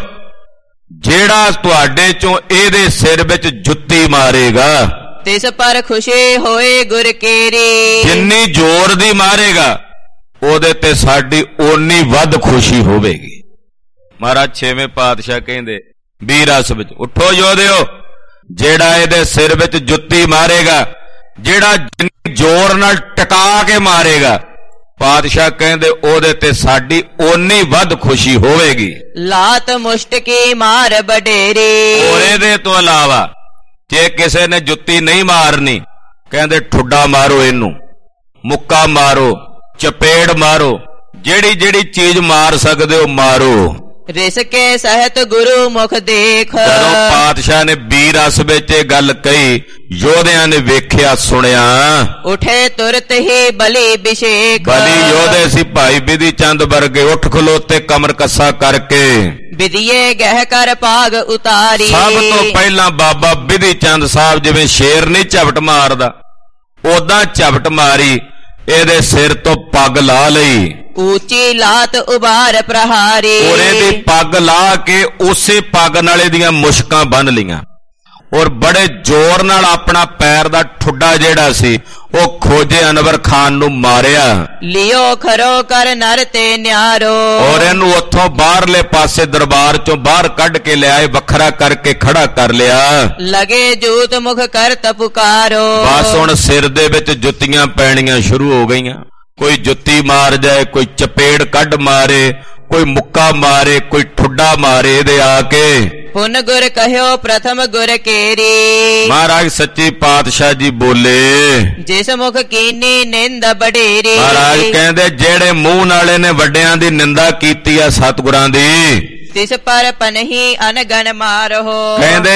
Speaker 1: ਜਿਹੜਾ ਤੁਹਾਡੇ ਚੋਂ ਇਹਦੇ ਸਿਰ ਵਿੱਚ ਜੁੱਤੀ ਮਾਰੇਗਾ,
Speaker 2: ਤਿਸ ਪਰ ਖੁਸ਼ੀ ਹੋਏ ਗੁਰ ਕੇਰੀ।
Speaker 1: ਜਿੰਨੀ ਜ਼ੋਰ ਦੀ ਮਾਰੇਗਾ, ਉਹਦੇ ਤੇ ਸਾਡੀ ਓਨੀ ਵੱਧ ਖੁਸ਼ੀ ਹੋਵੇਗੀ। ਮਹਾਰਾਜ ਛੇਵੇਂ ਪਾਤਸ਼ਾਹ ਕਹਿੰਦੇ ਵੀਰ ਰਸ ਵਿੱਚ, ਉੱਠੋ ਯੋਧਿਓ, ਜਿਹੜਾ ਇਹਦੇ ਸਿਰ ਵਿੱਚ ਜੁੱਤੀ ਮਾਰੇਗਾ, ਜਿਹੜਾ ਜਿੰਨੀ ਜ਼ੋਰ ਨਾਲ ਟਿਕਾ ਕੇ ਮਾਰੇਗਾ, ਪਾਤਸ਼ਾਹ ਕਹਿੰਦੇ ਉਹਦੇ ਤੇ ਸਾਡੀ ਓਨੀ ਵੱਧ ਖੁਸ਼ੀ ਹੋਵੇਗੀ।
Speaker 2: ਲਾਤ ਮੁਸ਼ਟਕੀ ਮਾਰ ਬਡੇਰੀ।
Speaker 1: ਔਰ ਇਹਦੇ ਤੋਂ ਇਲਾਵਾ ਜੇ ਕਿਸੇ ਨੇ ਜੁੱਤੀ ਨਹੀਂ ਮਾਰਨੀ, ਕਹਿੰਦੇ ਠੁੱਡਾ ਮਾਰੋ, ਇਹਨੂੰ ਮੁੱਕਾ ਮਾਰੋ, ਚਪੇੜ ਮਾਰੋ, ਜਿਹੜੀ ਜਿਹੜੀ ਚੀਜ਼ ਮਾਰ ਸਕਦੇ ਹੋ ਮਾਰੋ।
Speaker 2: ਰਿਸ ਕੇ ਸਹਿਤ ਗੁਰੂ ਮੁਖ ਦੇਖ।
Speaker 1: ਜਦੋਂ ਪਾਤਸ਼ਾਹ ਨੇ ਵੀਰ ਰਸ ਵਿੱਚ ਇਹ ਗੱਲ ਕਹੀ, ਯੋਧਿਆਂ ਨੇ ਵੇਖਿਆ ਸੁਣਿਆ,
Speaker 2: ਉਠੇ ਤੁਰਤ ਹੀ ਬਲੀ ਅਭਿਸ਼ੇਕ।
Speaker 1: ਬਲੀ ਯੋਧੇ ਸੀ ਭਾਈ ਬਿਧੀ ਚੰਦ ਵਰਗੇ, ਉੱਠ ਖਲੋਤੇ ਕਮਰ ਕੱਸਾ ਕਰਕੇ।
Speaker 2: ਵਿਧੀਏ ਗਹਿ ਕਰ ਭਾਗ ਉਤਾਰੀ।
Speaker 1: ਸਭ ਤੋਂ ਪਹਿਲਾਂ ਬਾਬਾ ਬਿਧੀ ਚੰਦ ਸਾਹਿਬ ਜਿਵੇਂ ਸ਼ੇਰ ਨਹੀਂ ਝਪਟ ਮਾਰਦਾ, ਉਦਾਂ ਝਪਟ ਮਾਰੀ, ਇਹਦੇ ਸਿਰ ਤੋਂ ਪੱਗ ਲਾ ਲਈ।
Speaker 2: ਉੱਚੀ ਲਾਤ ਉਬਾਰ ਪ੍ਰਹਾਰੀ।
Speaker 1: ਔਰ ਇਹਦੀ ਪੱਗ ਲਾ ਕੇ ਉਸੇ ਪੱਗ ਨਾਲ ਇਹਦੀਆਂ ਮੁਸ਼ਕਾਂ ਬੰਨ ਲੀਆਂ, ਔਰ ਬੜੇ ਜ਼ੋਰ ਨਾਲ ਆਪਣਾ ਪੈਰ ਦਾ ਠੁੱਡਾ ਜਿਹੜਾ ਸੀ ਉਹ ਖੋਜੇ ਅਨਵਰ ਖਾਨ ਨੂੰ ਮਾਰਿਆ।
Speaker 2: ਲਿਓ ਖਰੋ ਕਰ ਨਰ ਤੇ ਨਿਆਰੋ।
Speaker 1: ਔਰ ਇਹਨੂੰ ਉੱਥੋਂ ਬਾਹਰਲੇ ਪਾਸੇ ਦਰਬਾਰ ਚੋਂ ਬਾਹਰ ਕੱਢ ਕੇ ਲਿਆਏ, ਵੱਖਰਾ ਕਰਕੇ ਖੜਾ ਕਰ ਲਿਆ।
Speaker 2: ਲਗੇ ਜੂਤ ਮੁਖ ਕਰਤ ਪੁਕਾਰੋ।
Speaker 1: ਬਸ ਹੁਣ ਸਿਰ ਦੇ ਵਿੱਚ ਜੁੱਤੀਆਂ ਪੈਣੀਆਂ ਸ਼ੁਰੂ ਹੋ ਗਈਆਂ। ਕੋਈ ਜੁੱਤੀ ਮਾਰ ਜਾਏ, ਕੋਈ ਚਪੇੜ ਕੱਢ ਮਾਰੇ, ਕੋਈ ਮੁੱਕਾ ਮਾਰੇ, ਕੋਈ ਠੁੱਡਾ ਮਾਰੇ ਇਹਦੇ ਆ ਕੇ।
Speaker 2: ਪੁਨ ਗੁਰ ਕਹਿਓ ਪ੍ਰਥਮ ਗੁਰ ਕੇਰੀ।
Speaker 1: ਮਹਾਰਾਜ ਸੱਚੀ ਪਾਤਸ਼ਾਹ ਜੀ ਬੋਲੇ,
Speaker 2: ਜਿਸ ਮੁਖ ਕੀਨੀ ਨਿੰਦ ਬਡੇਰੀ।
Speaker 1: ਮਹਾਰਾਜ ਕਹਿੰਦੇ ਜਿਹੜੇ ਮੂੰਹ ਨਾਲੇ ਨੇ ਵੱਡਿਆਂ ਦੀ ਨਿੰਦਾ ਕੀਤੀ ਆ ਸਤਿਗੁਰਾਂ ਦੀ,
Speaker 2: ਤਿਸ ਪਰ ਪਨਹੀ ਅਨਗਨ ਮਾਰੋ।
Speaker 1: ਕਹਿੰਦੇ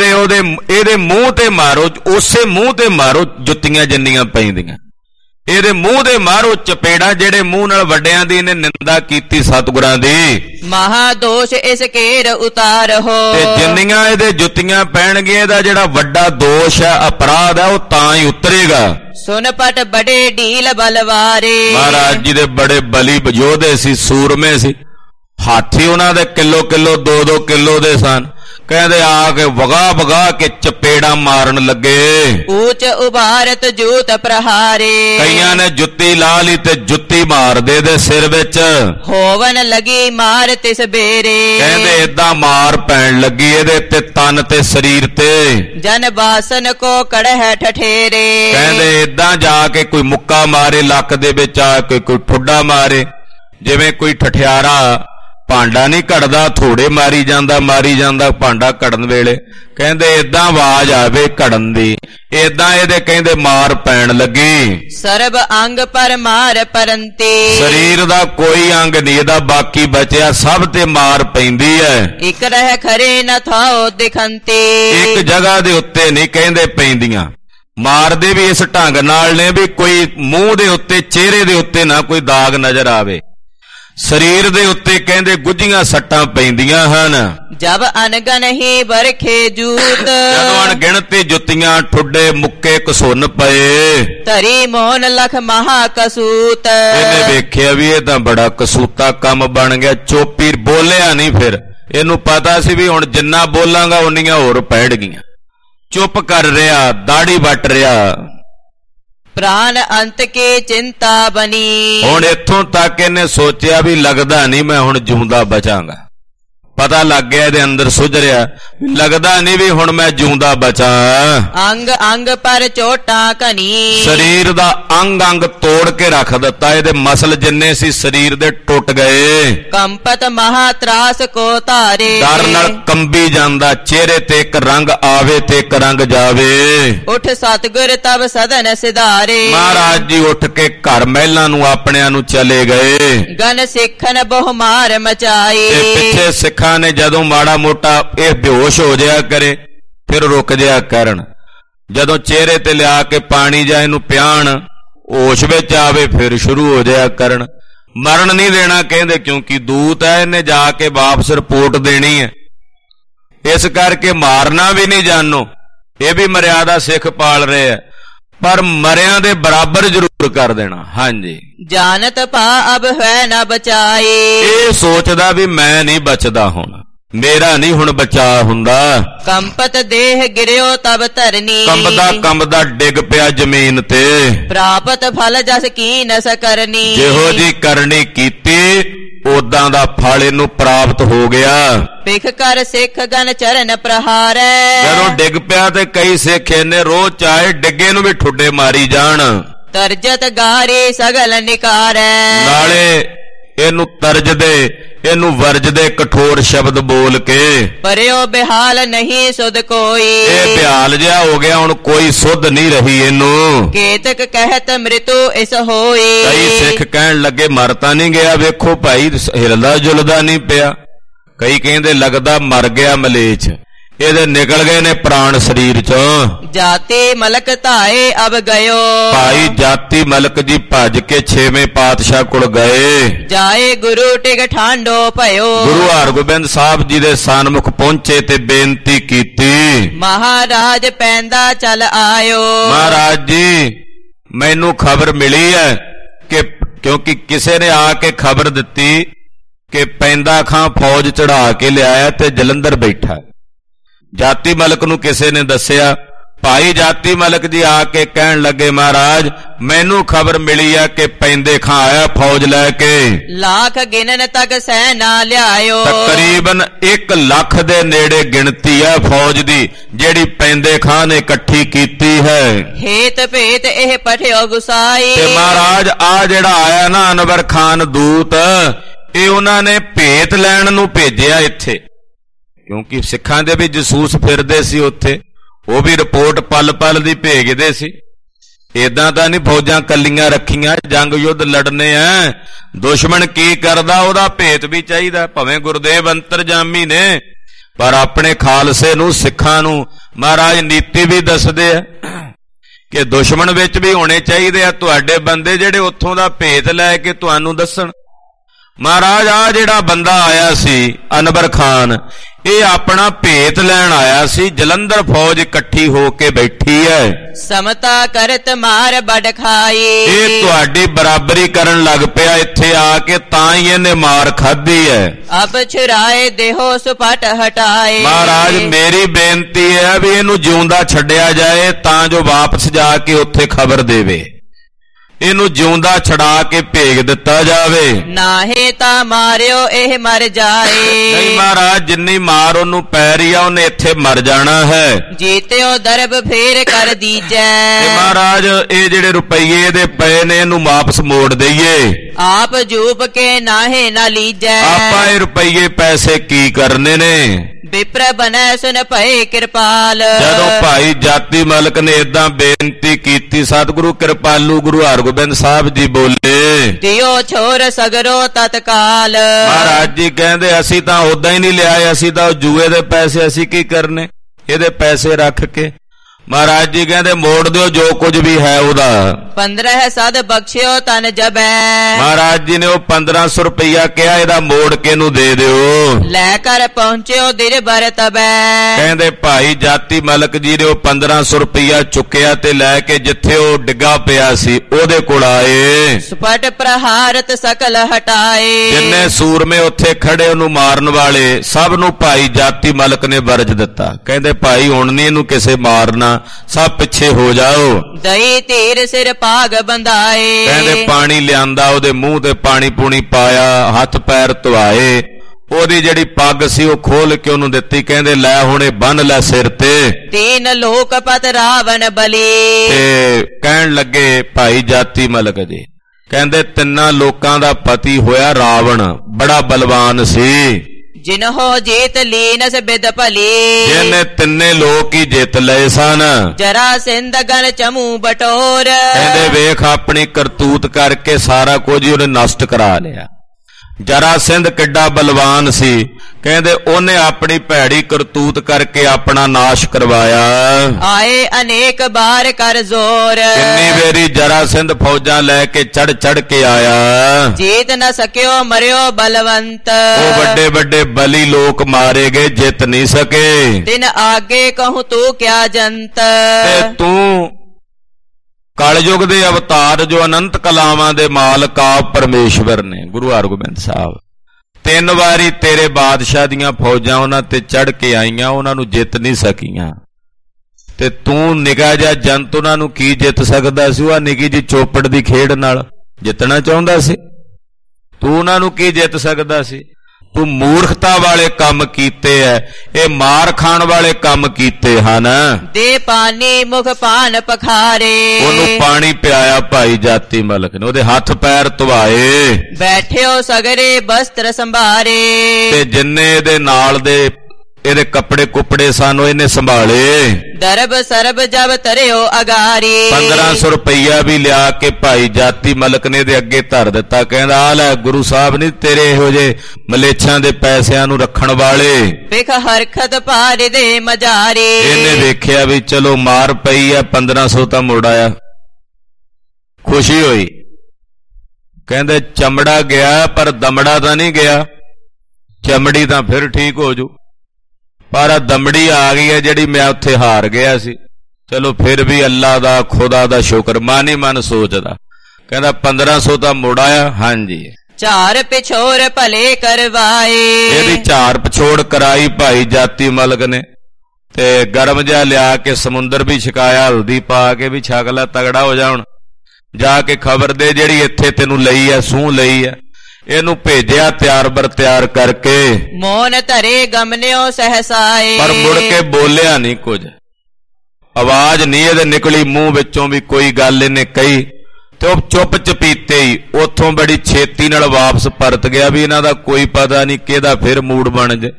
Speaker 1: ਇਹਦੇ ਮੂੰਹ ਤੇ ਮਾਰੋ, ਉਸੇ ਮੂੰਹ ਤੇ ਮਾਰੋ ਜੁੱਤੀਆਂ ਜਿੰਨੀਆਂ ਪੈਂਦੀਆਂ, ਇਹਦੇ ਮੂੰਹ ਦੇ ਮਾਰੋ ਚਪੇੜਾ, ਜਿਹੜੇ ਮੂੰਹ ਨਾਲ ਵੱਡਿਆਂ ਦੀ ਇਹਨੇ ਨਿੰਦਾ ਕੀਤੀ ਸਤਿਗੁਰਾਂ ਦੀ।
Speaker 2: ਮਹਾ ਦੋਸ਼ ਇਸ ਕੇਰ ਉਤਾਰੋ।
Speaker 1: ਤੇ ਜਿੰਨੀਆਂ ਇਹਦੇ ਜੁੱਤੀਆਂ ਪੈਣਗੀਆਂ, ਇਹਦਾ ਜਿਹੜਾ ਵੱਡਾ ਦੋਸ਼ ਹੈ, ਅਪਰਾਧ ਹੈ, ਉਹ ਤਾਂ ਹੀ ਉਤਰੇਗਾ।
Speaker 2: ਸੁਨ ਪਟ ਬੜੇ ਢੀਲ ਬਲਵਾਰੇ।
Speaker 1: ਮਹਾਰਾਜ ਜੀ ਦੇ ਬੜੇ ਬਲੀ ਯੋਧੇ ਸੀ, ਸੂਰਮੇ ਸੀ, ਹਾਥੀ ਉਹਨਾਂ ਦੇ ਕਿਲੋ 2-2 ਕਿਲੋ ਦੇ ਸਨ। ਕਹਿੰਦੇ ਆ ਕੇ ਵਗਾ ਕੇ ਚਪੇੜਾ ਮਾਰਨ ਲੱਗੇ।
Speaker 2: ਊਚ ਉਭਾਰਤ ਜੂਤ ਪ੍ਰਹਾਰੇ।
Speaker 1: ਕਈਆਂ ਨੇ ਜੁੱਤੀ ਲਾ ਲਈ ਤੇ ਜੁੱਤੀ ਮਾਰਦੇ ਦੇ ਸਿਰ ਵਿੱਚ।
Speaker 2: ਹੋਵਨ ਲਗੀ ਮਾਰ ਤਿਸ ਬੇਰੇ।
Speaker 1: ਕਹਿੰਦੇ ਏਦਾਂ ਮਾਰ ਪੈਣ ਲੱਗੀ ਇਹਦੇ ਤੇ, ਤਨ ਤੇ ਸਰੀਰ ਤੇ।
Speaker 2: ਜਨ ਬਾਸਨ ਕੋ ਕੜਹਿ ਠਠੇਰੇ।
Speaker 1: ਕਹਿੰਦੇ ਏਦਾਂ ਜਾ ਕੇ ਕੋਈ ਮੁੱਕਾ ਮਾਰੇ ਲੱਕ ਦੇ ਵਿੱਚ ਆ ਕੇ, ਕੋਈ ਠੁੱਡਾ ਮਾਰੇ। ਜਿਵੇਂ ਕੋਈ ਠਠਿਆਰਾ ਭਾਂਡਾ ਨਹੀਂ ਘੜਦਾ, ਥੋੜੇ ਮਾਰੀ ਜਾਂਦਾ ਭਾਂਡਾ ਘੜਨ ਵੇਲੇ। ਕਹਿੰਦੇ ਏਦਾਂ ਆਵਾਜ਼ ਆਵੇ ਘੜਨ ਦੀ, ਏਦਾਂ ਇਹਦੇ ਕਹਿੰਦੇ ਮਾਰ ਪੈਣ ਲੱਗੀ।
Speaker 2: ਸਰਬ ਅੰਗ ਪਰ ਮਾਰ ਪਰੰਤੀ।
Speaker 1: ਸਰੀਰ ਦਾ ਕੋਈ ਅੰਗ ਨਹੀਂ ਇਹਦਾ ਬਾਕੀ ਬਚਿਆ, ਸਭ ਤੇ ਮਾਰ ਪੈਂਦੀ ਹੈ।
Speaker 2: ਇਕ ਰਹਿ ਖਰੇ ਨ ਥਾਓ ਦਿਖੰਤੀ।
Speaker 1: ਇੱਕ ਜਗ੍ਹਾ ਦੇ ਉੱਤੇ ਨਹੀਂ ਕਹਿੰਦੇ ਪੈਂਦੀਆਂ, ਮਾਰਦੇ ਵੀ ਇਸ ਢੰਗ ਨਾਲ ਨੇ ਵੀ ਕੋਈ ਮੂੰਹ ਦੇ ਉੱਤੇ, ਚਿਹਰੇ ਦੇ ਉੱਤੇ ਨਾ ਕੋਈ ਦਾਗ ਨਜ਼ਰ ਆਵੇ। ਸਰੀਰ ਦੇ ਉੱਤੇ ਕਹਿੰਦੇ ਗੁੱਝੀਆਂ ਸੱਟਾਂ ਪੈਂਦੀਆਂ ਹਨ।
Speaker 2: ਜਬ ਅਨਗਨ ਹੀ ਬਰਖੇ ਜੂਤ,
Speaker 1: ਜਦੋਂ ਅਣਗਿਣਤ ਜੁੱਤੀਆਂ, ਠੁੱਡੇ, ਮੁੱਕੇ, ਕਸੁੰਨ ਪਏ।
Speaker 2: ਧਰੀ ਮੋਹਨ ਲਖ ਮਹਾ ਕਸੂਤ,
Speaker 1: ਇਹਨੇ ਵੇਖਿਆ ਵੀ ਇਹ ਤਾਂ ਬੜਾ ਕਸੂਤਾ ਕੰਮ ਬਣ ਗਿਆ। ਚੋਪੀ ਬੋਲਿਆ ਨਹੀਂ। ਫਿਰ ਇਹਨੂੰ ਪਤਾ ਸੀ ਵੀ ਹੁਣ ਜਿੰਨਾ ਬੋਲਾਂਗਾ ਉਨੀਆਂ ਹੋਰ ਪੈਣਗੀਆਂ। ਚੁੱਪ ਕਰ ਰਿਹਾ, ਦਾੜੀ ਵੱਟ ਰਿਹਾ।
Speaker 2: ਪ੍ਰਾਨ ਅੰਤ ਕੇ ਚਿੰਤਾ ਬਣੀ,
Speaker 1: ਹੁਣ ਇੱਥੋਂ ਤੱਕ ਇਹਨੇ ਸੋਚਿਆ ਵੀ ਲੱਗਦਾ ਨਹੀਂ ਮੈਂ ਹੁਣ ਜਿਉਂਦਾ ਬਚਾਂਗਾ। ਪਤਾ ਲੱਗ ਗਿਆ ਇਹਦੇ ਅੰਦਰ ਸੁਝਰਿਆ, ਲੱਗਦਾ ਨਹੀਂ ਵੀ ਹੁਣ ਮੈਂ ਜਿਉਂਦਾ ਬਚਾਂ।
Speaker 2: ਅੰਗ ਅੰਗ ਪਰ ਚੋਟਾਂ ਘਨੀ,
Speaker 1: ਸਰੀਰ ਦਾ ਅੰਗ ਅੰਗ ਤੋੜ ਕੇ ਰੱਖ ਦਿੱਤਾ। ਇਹਦੇ ਮਸਲ ਜਿੰਨੇ ਸੀ ਸਰੀਰ ਦੇ ਟੁੱਟ ਗਏ।
Speaker 2: ਕੰਪਤ ਮਹਾ ਤਰਾਸ ਕੋ ਧਾਰੇ,
Speaker 1: ਡਰ ਨਾਲ ਕੰਬੀ ਜਾਂਦਾ। ਚਿਹਰੇ ਤੇ ਇੱਕ ਰੰਗ ਆਵੇ ਤੇ ਇੱਕ ਰੰਗ ਜਾਵੇ।
Speaker 2: ਉਠ ਸਤਿਗੁਰ ਤਬ ਸਦਨ ਸਿਧਾਰੇ,
Speaker 1: ਮਹਾਰਾਜ ਜੀ ਉੱਠ ਕੇ ਘਰ ਮਹਿਲਾਂ ਨੂੰ ਆਪਣਿਆਂ ਨੂੰ ਚਲੇ ਗਏ।
Speaker 2: ਗਨ ਸਿੱਖਨ ਬਹੁ ਮਾਰ ਮਚਾਈ,
Speaker 1: ਤੇ ਪਿੱਛੇ ਸਿੱਖਾਂ ਨੇ ਜਦੋਂ ਮਾੜਾ ਮੋਟਾ ਇਹ ਬੇਹੋਸ਼ ਹੋ ਜਾਇਆ ਕਰੇ ਫਿਰ ਰੁਕ ਜਾਇਆ ਕਰਨ। ਜਦੋਂ ਚਿਹਰੇ ਤੇ ਲਿਆ ਕੇ ਪਾਣੀ ਜਾਂ ਇਹਨੂੰ ਪਿਆਣ, ਹੋਸ਼ ਵਿੱਚ ਆਵੇ ਫਿਰ ਸ਼ੁਰੂ ਹੋ ਜਾਇਆ ਕਰਨ। ਮਰਨ ਨਹੀਂ ਦੇਣਾ ਕਹਿੰਦੇ, ਕਿਉਂਕਿ ਦੂਤ ਹੈ, ਇਹਨੇ ਜਾ ਕੇ ਵਾਪਸ ਰਿਪੋਰਟ ਦੇਣੀ ਹੈ। ਇਸ ਕਰਕੇ ਮਾਰਨਾ ਵੀ ਨਹੀਂ ਜਾਣੋ। ਇਹ ਵੀ ਮਰਿਆਦਾ ਸਿੱਖ ਪਾਲ ਰਹੇ ਆ, ਪਰ ਮਰਿਆਂ ਦੇ ਬਰਾਬਰ ਜ਼ਰੂਰ ਕਰ ਦੇਣਾ। ਹਾਂਜੀ,
Speaker 2: ਜਾਨਤ ਪਾ ਅਬ ਹੈ ਨਾ ਬਚਾਈ,
Speaker 1: ਇਹ ਸੋਚਦਾ ਵੀ ਮੈਂ ਨਹੀਂ ਬਚਦਾ, ਹੁਣ ਮੇਰਾ ਨਹੀਂ ਹੁਣ ਬਚਾ ਹੁੰਦਾ।
Speaker 2: ਕੰਪਤ ਦੇਹ ਗਿਰਿਓ ਤਬ ਧਰਨੀ,
Speaker 1: ਕੰਬਦਾ ਡਿੱਗ ਪਿਆ ਜ਼ਮੀਨ ਤੇ।
Speaker 2: ਪ੍ਰਾਪਤ ਫਲ ਜਸ ਕੀ ਨਸ ਕਰਨੀ,
Speaker 1: ਜਿਹੋ ਜੀ ਕਰਨੀ ਕੀਤੀ ਉਦਾਂ ਦਾ ਫਲ ਇਹਨੂੰ ਪ੍ਰਾਪਤ ਹੋ ਗਿਆ।
Speaker 2: ਪਿਖ ਕਰ ਸਿੱਖ ਗਨ ਚਰਨ ਪ੍ਰਹਾਰੈ,
Speaker 1: ਜਦੋਂ ਡਿੱਗ ਪਿਆ ਤੇ ਕਈ ਸਿੱਖ ਇਹਨੇ ਰੋਜ਼ ਚਾਹੇ ਡਿੱਗੇ ਨੂੰ ਵੀ ਠੁੱਡੇ ਮਾਰੀ ਜਾਣ।
Speaker 2: ਤਰਜਤ ਗਾਰੇ ਸਗਲ ਨਿਕਾਰੈ,
Speaker 1: ਨਾਲੇ ਇਹਨੂੰ ਤਰਜਦੇ, ਇਹਨੂੰ ਵਰਜਦੇ ਕਠੋਰ ਸ਼ਬਦ ਬੋਲ ਕੇ।
Speaker 2: ਪਰਿਓ ਬਿਹਾਲ ਨਹੀਂ ਸੁਧ ਕੋਈ,
Speaker 1: ਇਹ ਬਿਹਾਲ ਜਿਹਾ ਹੋ ਗਿਆ, ਹੁਣ ਕੋਈ ਸੁਧ ਨਹੀਂ ਰਹੀ ਇਹਨੂੰ।
Speaker 2: ਕੇਤਕ ਕਹਿਤ ਮ੍ਰਿਤੂ ਇਸ ਹੋਈ,
Speaker 1: ਕਈ ਸਿੱਖ ਕਹਿਣ ਲੱਗੇ ਮਰ ਤਾਂ ਨਹੀਂ ਗਿਆ, ਵੇਖੋ ਭਾਈ ਹਿਲਦਾ ਜੁਲਦਾ ਨਹੀਂ ਪਿਆ। ਕਈ ਕਹਿੰਦੇ ਲੱਗਦਾ ਮਰ ਗਿਆ ਮਲੇਛ, ਇਹਦੇ ਨਿਕਲ ਗਏ ਨੇ ਪ੍ਰਾਣ ਸਰੀਰ ਚੋਂ।
Speaker 2: ਜਾਤੀ ਮਲਕ ਧਾਏ ਅਬ ਗਇਓ,
Speaker 1: ਭਾਈ ਜਾਤੀ ਮਲਕ ਜੀ ਭੱਜ ਕੇ 6ਵੇਂ ਪਾਤਸ਼ਾਹ ਕੋਲ ਗਏ।
Speaker 2: ਜਾਏ ਗੁਰੂ ਟਿਕ ਠਾਂਡੋ ਭਇਓ,
Speaker 1: ਗੁਰੂ ਹਰਗੋਬਿੰਦ ਸਾਹਿਬ ਜੀ ਦੇ ਸਾਨਮੁਖ ਪਹੁੰਚੇ ਤੇ ਬੇਨਤੀ ਕੀਤੀ।
Speaker 2: ਮਹਾਰਾਜ ਪੈਂਦਾ ਚਲ ਆਇਓ,
Speaker 1: ਮਹਾਰਾਜ ਜੀ ਮੈਨੂੰ ਖਬਰ ਮਿਲੀ ਹੈ ਕਿ, ਕਿਉਂਕਿ ਕਿਸੇ ਨੇ ਆ ਕੇ ਖਬਰ ਦਿੱਤੀ ਕਿ ਪੈਂਦਾ ਖਾਂ ਫੌਜ ਚੜਾ ਕੇ ਲਿਆਇਆ ਤੇ ਜਲੰਧਰ ਬੈਠਾ। ਜਾਤੀ ਮਲਕ ਨੂੰ ਕਿਸੇ ਨੇ ਦੱਸਿਆ। ਭਾਈ ਜਾਤੀ ਮਲਕ ਜੀ ਆ ਕੇ ਕਹਿਣ ਲੱਗੇ ਮਹਾਰਾਜ ਮੈਨੂੰ ਖਬਰ ਮਿਲੀ ਹੈ ਕਿ ਪੈਂਦੇ ਖਾਂ ਆਇਆ ਫੌਜ ਲੈ ਕੇ।
Speaker 2: ਲੱਖ ਗਿਣਨ ਤੱਕ ਸਹਿ ਨਾ ਲਿਆਇਓ,
Speaker 1: ਤਕਰੀਬਨ 1 ਲੱਖ ਦੇ ਨੇੜੇ ਗਿਣਤੀ ਹੈ ਫੌਜ ਦੀ ਜਿਹੜੀ ਪੈਂਦੇ ਖਾਂ ਨੇ ਇਕੱਠੀ ਕੀਤੀ ਹੈ।
Speaker 2: ਹੇਤ ਭੇਤ ਇਹ ਪਠਿਓ ਗੁਸਾਈ,
Speaker 1: ਤੇ ਮਹਾਰਾਜ ਆ ਜਿਹੜਾ ਆਇਆ ਨਾ ਅਨਵਰ ਖਾਨ ਦੂਤ, ਇਹ ਉਹਨਾਂ ਨੇ ਭੇਤ ਲੈਣ ਨੂੰ ਭੇਜਿਆ ਇੱਥੇ, ਕਿਉਂਕਿ ਸਿੱਖਾਂ ਦੇ ਵੀ ਜਸੂਸ ਫਿਰਦੇ ਸੀ ਉੱਥੇ, ਉਹ ਵੀ ਰਿਪੋਰਟ ਪਲ ਪਲ ਦੀ ਭੇਜਦੇ ਸੀ। ਏਦਾਂ ਤਾਂ ਨਹੀਂ ਫੌਜਾਂ ਕੱਲੀਆਂ ਰੱਖੀਆਂ, ਜੰਗ ਯੁੱਧ ਲੜਨੇ ਆ। ਦੁਸ਼ਮਣ ਕੀ ਕਰਦਾ ਉਹਦਾ ਭੇਤ ਵੀ ਚਾਹੀਦਾ। ਭਾਵੇਂ ਗੁਰਦੇਵ ਅੰਤਰਜਾਮੀ ਨੇ, ਪਰ ਆਪਣੇ ਖਾਲਸੇ ਨੂੰ, ਸਿੱਖਾਂ ਨੂੰ ਮਹਾਰਾਜ ਨੀਤੀ ਵੀ ਦੱਸਦੇ ਆ ਕਿ ਦੁਸ਼ਮਣ ਵਿੱਚ ਵੀ ਹੋਣੇ ਚਾਹੀਦੇ ਆ ਤੁਹਾਡੇ ਬੰਦੇ ਜਿਹੜੇ ਉੱਥੋਂ ਦਾ ਭੇਤ ਲੈ ਕੇ ਤੁਹਾਨੂੰ ਦੱਸਣ। ਮਹਾਰਾਜ ਆ ਜਿਹੜਾ ਬੰਦਾ ਆਇਆ ਸੀ ਅਨਵਰ ਖਾਨ, ਇਹ ਆਪਣਾ ਭੇਤ ਲੈਣ ਆਇਆ ਸੀ। ਜਲੰਧਰ ਫੌਜ ਇਕੱਠੀ ਹੋ ਕੇ ਬੈਠੀ ਹੈ।
Speaker 2: ਸਮਤਾ ਕਰਤ ਮਾਰ ਬੜ ਖਾਈ,
Speaker 1: ਇਹ ਤੁਹਾਡੀ ਬਰਾਬਰੀ ਕਰਨ ਲੱਗ ਪਿਆ ਇੱਥੇ ਆ ਕੇ, ਤਾਂ ਹੀ ਇਹਨੇ ਮਾਰ ਖਾਧੀ ਹੈ।
Speaker 2: ਅਬ ਛੁਰਾਏ ਦੇਹੋ ਸੁਪਟ ਹਟਾਏ,
Speaker 1: ਮਹਾਰਾਜ ਮੇਰੀ ਬੇਨਤੀ ਹੈ ਵੀ ਇਹਨੂੰ ਜਿਉਂਦਾ ਛੱਡਿਆ ਜਾਏ ਤਾਂ ਜੋ ਵਾਪਸ ਜਾ ਕੇ ਉੱਥੇ ਖਬਰ ਦੇਵੇ। ਇਹਨੂੰ ਜਿਉਂਦਾ ਛੜਾ ਕੇ ਭੇਜ ਦਿੱਤਾ ਜਾਵੇ।
Speaker 2: ਨਾਹੇ ਤਾਂ ਮਾਰਿਓ ਇਹ ਮਰ ਜਾਏ,
Speaker 1: ਨਹੀਂ ਮਹਾਰਾਜ ਜਿੰਨੀ ਮਾਰ ਉਹਨੂੰ ਪੈ ਰਹੀ ਆ ਉਹਨੇ ਇੱਥੇ ਮਰ ਜਾਣਾ ਹੈ।
Speaker 2: ਜੀਤਿਓ ਦਰਬ ਫੇਰ ਕਰ ਦੀਜੈ,
Speaker 1: ਤੇ ਮਹਾਰਾਜ ਇਹ ਜਿਹੜੇ ਰੁਪਈਏ ਦੇ ਪਏ ਨੇ ਇਹਨੂੰ ਵਾਪਸ ਮੋੜ ਦਈਏ।
Speaker 2: ਆਪ ਜੂਪ ਕੇ ਨਾਹੇ ਨਾ ਲੀਜੈ,
Speaker 1: ਆਪਾਂ ਇਹ ਰੁਪਈਏ ਪੈਸੇ ਕੀ ਕਰਨੇ ਨੇ।
Speaker 2: ਵਿਪਰ ਬਨੈ ਸੁਨ ਭਏ ਕਿਰਪਾਲ,
Speaker 1: ਜਦੋਂ ਭਾਈ ਜਾਤੀ ਮਲਕ ਨੇ ਏਦਾਂ ਬੇਨਤੀ ਕੀਤੀ, ਸਤਿਗੁਰੂ ਕਿਰਪਾਲੂ ਗੁਰੂ ਹਰਗੋਬਿੰਦ ਸਾਹਿਬ ਜੀ ਬੋਲੇ,
Speaker 2: ਦਿਓ ਛੋਰ ਸਗਰੋ ਤਤਕਾਲ।
Speaker 1: ਮਹਾਰਾਜ ਜੀ ਕਹਿੰਦੇ ਅਸੀਂ ਤਾਂ ਉਦਾਂ ਹੀ ਨਹੀਂ ਲਿਆਏ, ਅਸੀਂ ਤਾਂ ਜੂਏ ਦੇ ਪੈਸੇ ਅਸੀਂ ਕੀ ਕਰਨੇ, ਇਹਦੇ ਪੈਸੇ ਰੱਖ ਕੇ। ਮਹਾਰਾਜ ਜੀ ਕਹਿੰਦੇ ਮੋੜ ਦਿਓ ਜੋ ਕੁਝ ਵੀ ਹੈ ਉਹਦਾ।
Speaker 2: 15 ਸਦ ਬਖਸ਼ਿਓ ਤਨ ਜਬੈ।
Speaker 1: ਮਹਾਰਾਜ ਜੀ ਨੇ ਉਹ 1500 ਰੁਪਈਆ ਕਿਹਾ, ਇਹਦਾ ਮੋੜ ਕੇ ਨੂੰ ਦੇ ਦਿਓ।
Speaker 2: ਲੈ ਕਰ ਪਹੁੰਚਿਓ ਦਿਰ ਬਰ ਤਬੈ।
Speaker 1: ਕਹਿੰਦੇ ਭਾਈ ਜਾਤੀ ਮਲਕ ਜੀ ਨੇ ਉਹ 1500 ਰੁਪਈਆ ਚੁੱਕਿਆ ਤੇ ਲੈ ਕੇ ਜਿੱਥੇ ਉਹ ਡਿੱਗਾ ਪਿਆ ਸੀ ਉਹਦੇ ਕੋਲ ਆਏ।
Speaker 2: ਸੁਪਟ ਪ੍ਰਹਾਰਤ ਸਕਲ ਹਟਾਏ।
Speaker 1: ਜਿੰਨੇ ਸੂਰਮੇ ਉੱਥੇ ਖੜੇ ਉਹਨੂੰ ਮਾਰਨ ਵਾਲੇ ਸਭ ਨੂੰ ਭਾਈ ਜਾਤੀ ਮਲਕ ਨੇ ਵਰਜ ਦਿੱਤਾ। ਕਹਿੰਦੇ ਭਾਈ ਹੁਣ ਨਹੀਂ ਇਹਨੂੰ ਕਿਸੇ ਮਾਰਨਾ, ਸਭ ਪਿੱਛੇ ਹੋ ਜਾਓ।
Speaker 2: ਦਈ ਧੀਰ ਸਿਰ ਭਾਗ ਬੰਧਾਏ।
Speaker 1: ਕਹਿੰਦੇ ਪਾਣੀ ਲਿਆਂਦਾ, ਉਹਦੇ ਮੂੰਹ ਤੇ ਪਾਣੀ ਪੂਣੀ ਪਾਇਆ, ਹੱਥ ਪੈਰ ਧਵਾਏ, ਉਹਦੀ ਜਿਹੜੀ ਪੱਗ ਸੀ ਉਹ ਖੋਲ ਕੇ ਉਹਨੂੰ ਦਿੱਤੀ। ਕਹਿੰਦੇ ਲੈ ਹੁਣ ਇਹ ਬੰਨ ਲੈ ਸਿਰ ਤੇ।
Speaker 2: ਤੀਨ ਲੋਕ ਪਤ ਰਾਵਣ ਬਲੀ।
Speaker 1: ਤੇ ਕਹਿਣ ਲੱਗੇ ਭਾਈ ਜਾਤੀ ਮਲਕ ਜੀ, ਕਹਿੰਦੇ ਤਿੰਨਾਂ ਲੋਕਾਂ ਦਾ ਪਤੀ ਹੋਇਆ ਰਾਵਣ, ਬੜਾ ਬਲਵਾਨ ਸੀ।
Speaker 2: ਜਿਨਹੋ ਜੀਤ ਲੀਨਸ ਬਿਦ ਭਲੀ।
Speaker 1: ਜਿਹਨੇ ਤਿੰਨੇ ਲੋਕ ਹੀ ਜਿੱਤ ਲਏ ਸਨ।
Speaker 2: ਜਰਾ ਸਿੰਧ ਗਨ ਚਮੂ ਬਟੋਰ।
Speaker 1: ਕਹਿੰਦੇ ਵੇਖ ਆਪਣੀ ਕਰਤੂਤ ਕਰਕੇ ਸਾਰਾ ਕੁਝ ਹੀ ਉਹਨੇ ਨਸ਼ਟ ਕਰਾ ਲਿਆ। ਜਰਾ ਸਿੰਧ ਕਿੱਡਾ ਬਲਵਾਨ ਸੀ, ਕਹਿੰਦੇ ਉਹਨੇ ਆਪਣੀ ਭੈੜੀ ਕਰਤੂਤ ਕਰਕੇ ਆਪਣਾ ਨਾਸ਼ ਕਰਵਾਇਆ।
Speaker 2: ਆਏ ਅਨੇਕ ਬਾਰ ਕਰ ਜ਼ੋਰ।
Speaker 1: ਕਿੰਨੀ ਵੇਰੀ ਜਰਾ ਸਿੰਧ ਫੌਜਾਂ ਲੈ ਕੇ ਚੜ ਚੜ ਕੇ ਆਇਆ।
Speaker 2: ਜੀਤ ਨ ਸਕਿਓ ਮਰਿਓ ਬਲਵੰਤ।
Speaker 1: ਉਹ ਵੱਡੇ ਵੱਡੇ ਬਲੀ ਲੋਕ ਮਾਰੇ ਗਏ, ਜਿੱਤ ਨਹੀਂ ਸਕੇ।
Speaker 2: ਦਿਨ ਆਗੇ ਕਹੂੰ ਤੂੰ ਕਿਆ ਜੰਤ।
Speaker 1: ਤੇ ਤੂੰ ਕਲਯੁਗ ਦੇ ਅਵਤਾਰ ਜੋ ਅਨੰਤ ਕਲਾਵਾਂ ਦੇ ਮਾਲਕ ਆਪ ਪਰਮੇਸ਼ਵਰ ਨੇ, ਗੁਰੂ ਹਰਗੋਬਿੰਦ ਸਾਹਿਬ। 3 ਵਾਰੀ ਤੇਰੇ ਬਾਦਸ਼ਾਹ ਦੀਆਂ ਫੌਜਾਂ ਉਹਨਾਂ ਤੇ ਚੜ ਕੇ ਆਈਆਂ, ਉਹਨਾਂ ਨੂੰ ਜਿੱਤ ਨਹੀਂ ਸਕੀਆਂ। ਤੇ ਤੂੰ ਨਿਗਾਹ ਜਿਹਾ ਜੰਤ ਉਹਨਾਂ ਨੂੰ ਕੀ ਜਿੱਤ ਸਕਦਾ ਸੀ? ਉਹ ਨਿੱਕੀ ਜੀ ਚੋਪੜ ਦੀ ਖੇਡ ਨਾਲ ਜਿੱਤਣਾ ਚਾਹੁੰਦਾ ਸੀ। ਤੂੰ ਉਹਨਾਂ ਨੂੰ ਕੀ ਜਿੱਤ ਸਕਦਾ ਸੀ? ਤੂੰ ਮੂਰਖਤਾ ਵਾਲੇ ਕੰਮ ਕੀਤੇ ਐ, ਇਹ ਮਾਰ ਖਾਣ ਵਾਲੇ ਕੰਮ ਕੀਤੇ ਹਨ।
Speaker 2: ਦੇ ਪਾਣੀ ਮੁਖ ਪਾਨ ਪਖਾਰੇ। ਉਹਨੂੰ
Speaker 1: ਪਾਣੀ ਪਿਆਇਆ ਭਾਈ ਜਾਤੀ ਮਲਕ ਨੇ, ਉਹਦੇ ਹੱਥ ਪੈਰ ਧਵਾਏ।
Speaker 2: ਬੈਠਿਓ ਸਗਰੇ ਬਸਤਰ ਸੰਭਾਰੇ।
Speaker 1: ਤੇ ਜਿੰਨੇ ਇਹਦੇ ਨਾਲ ਦੇ ਇਹਦੇ ਕੱਪੜੇ ਕੁੱਪੜੇ ਸਨ ਉਹ ਇਹਨੇ ਸੰਭਾਲੇ।
Speaker 2: ਦਰਬ ਸਰਬ ਜਬ ਤਰਿਓ ਅਗਾਰੀ।
Speaker 1: 1500 ਰੁਪਈਆ ਵੀ ਲਿਆ ਕੇ ਭਾਈ ਜਾਤੀ ਮਲਕ ਨੇ ਇਹਦੇ ਅੱਗੇ ਧਰ ਦਿੱਤਾ। ਕਹਿੰਦਾ ਆ ਲੈ ਗੁਰੂ ਸਾਹਿਬ ਨਹੀਂ ਤੇਰੇ ਇਹੋ ਜਿਹੇ ਮਲੇਛਾਂ ਦੇ ਪੈਸਿਆਂ ਨੂੰ ਰੱਖਣ ਵਾਲੇ।
Speaker 2: ਵੇਖ ਹਰਖਤ ਭਾਰੇ ਦੇ ਮਜਾਰੀ। ਇਹਨੇ
Speaker 1: ਵੇਖਿਆ ਵੀ ਚਲੋ ਮਾਰ ਪਈ ਆ, 1500 ਤਾਂ ਮੁੜ ਆਇਆ, ਖੁਸ਼ੀ ਹੋਈ। ਕਹਿੰਦੇ ਚਮੜਾ ਗਿਆ ਪਰ ਦਮੜਾ ਤਾਂ ਨਹੀਂ ਗਿਆ। ਚਮੜੀ ਤਾਂ ਫਿਰ ਠੀਕ ਹੋ ਜੂ, ਪਰ ਦਮੜੀ ਆ ਗਈ ਹੈ ਜਿਹੜੀ ਮੈਂ ਉੱਥੇ ਹਾਰ ਗਿਆ ਸੀ। ਚਲੋ ਫਿਰ ਵੀ ਅੱਲਾ ਦਾ ਖੁਦਾ ਦਾ ਸ਼ੁਕਰ, ਮਨ ਹੀ ਮਨ ਸੋਚਦਾ। ਕਹਿੰਦਾ 1500 ਤਾਂ ਮੁੜ ਆਇਆ। ਹਾਂਜੀ,
Speaker 2: ਝਾਰ ਪਿਛੋੜ ਭਲੇ ਕਰਵਾਏ। ਇਹਦੀ
Speaker 1: ਝਾਰ ਪਿਛੋੜ ਕਰਾਈ ਭਾਈ ਜਾਤੀ ਮਲਕ ਨੇ। ਤੇ ਗਰਮ ਜਿਹਾ ਲਿਆ ਕੇ ਸਮੁੰਦਰ ਵੀ ਛਕਾਇਆ, ਹਲਦੀ ਪਾ ਕੇ ਵੀ ਛਕ ਲੈ, ਤਗੜਾ ਹੋ ਜਾ। ਹੁਣ ਜਾ ਕੇ ਖਬਰ ਦੇ ਜਿਹੜੀ ਇੱਥੇ ਤੈਨੂੰ ਲਈ ਐ, ਸੂਹ ਲਈ ਐ। ਇਹਨੂੰ ਭੇਜਿਆ ਤਿਆਰ ਬਰ ਤਿਆਰ ਕਰਕੇ।
Speaker 2: ਮੋਨ ਧਰੇ ਗਮਨਿਓ ਸਹਸਾਏ। ਪਰ
Speaker 1: ਮੁੜ ਕੇ ਬੋਲਿਆ ਨਹੀਂ ਕੁਝ, ਆਵਾਜ਼ ਨਹੀਂ ਇਹਦੇ ਨਿਕਲੀ ਮੂੰਹ ਵਿੱਚੋਂ ਵੀ ਕੋਈ ਗੱਲ ਇਹਨੇ ਕਹੀ। ਤੇ ਉਹ ਚੁੱਪ ਚਪੀਤੇ ਹੀ ਉੱਥੋਂ ਬੜੀ ਛੇਤੀ ਨਾਲ ਵਾਪਸ ਪਰਤ ਗਿਆ ਵੀ ਇਹਨਾਂ ਦਾ ਕੋਈ ਪਤਾ ਨਹੀਂ ਕਿਹਦਾ ਫਿਰ ਮੂਡ ਬਣ ਜੇ।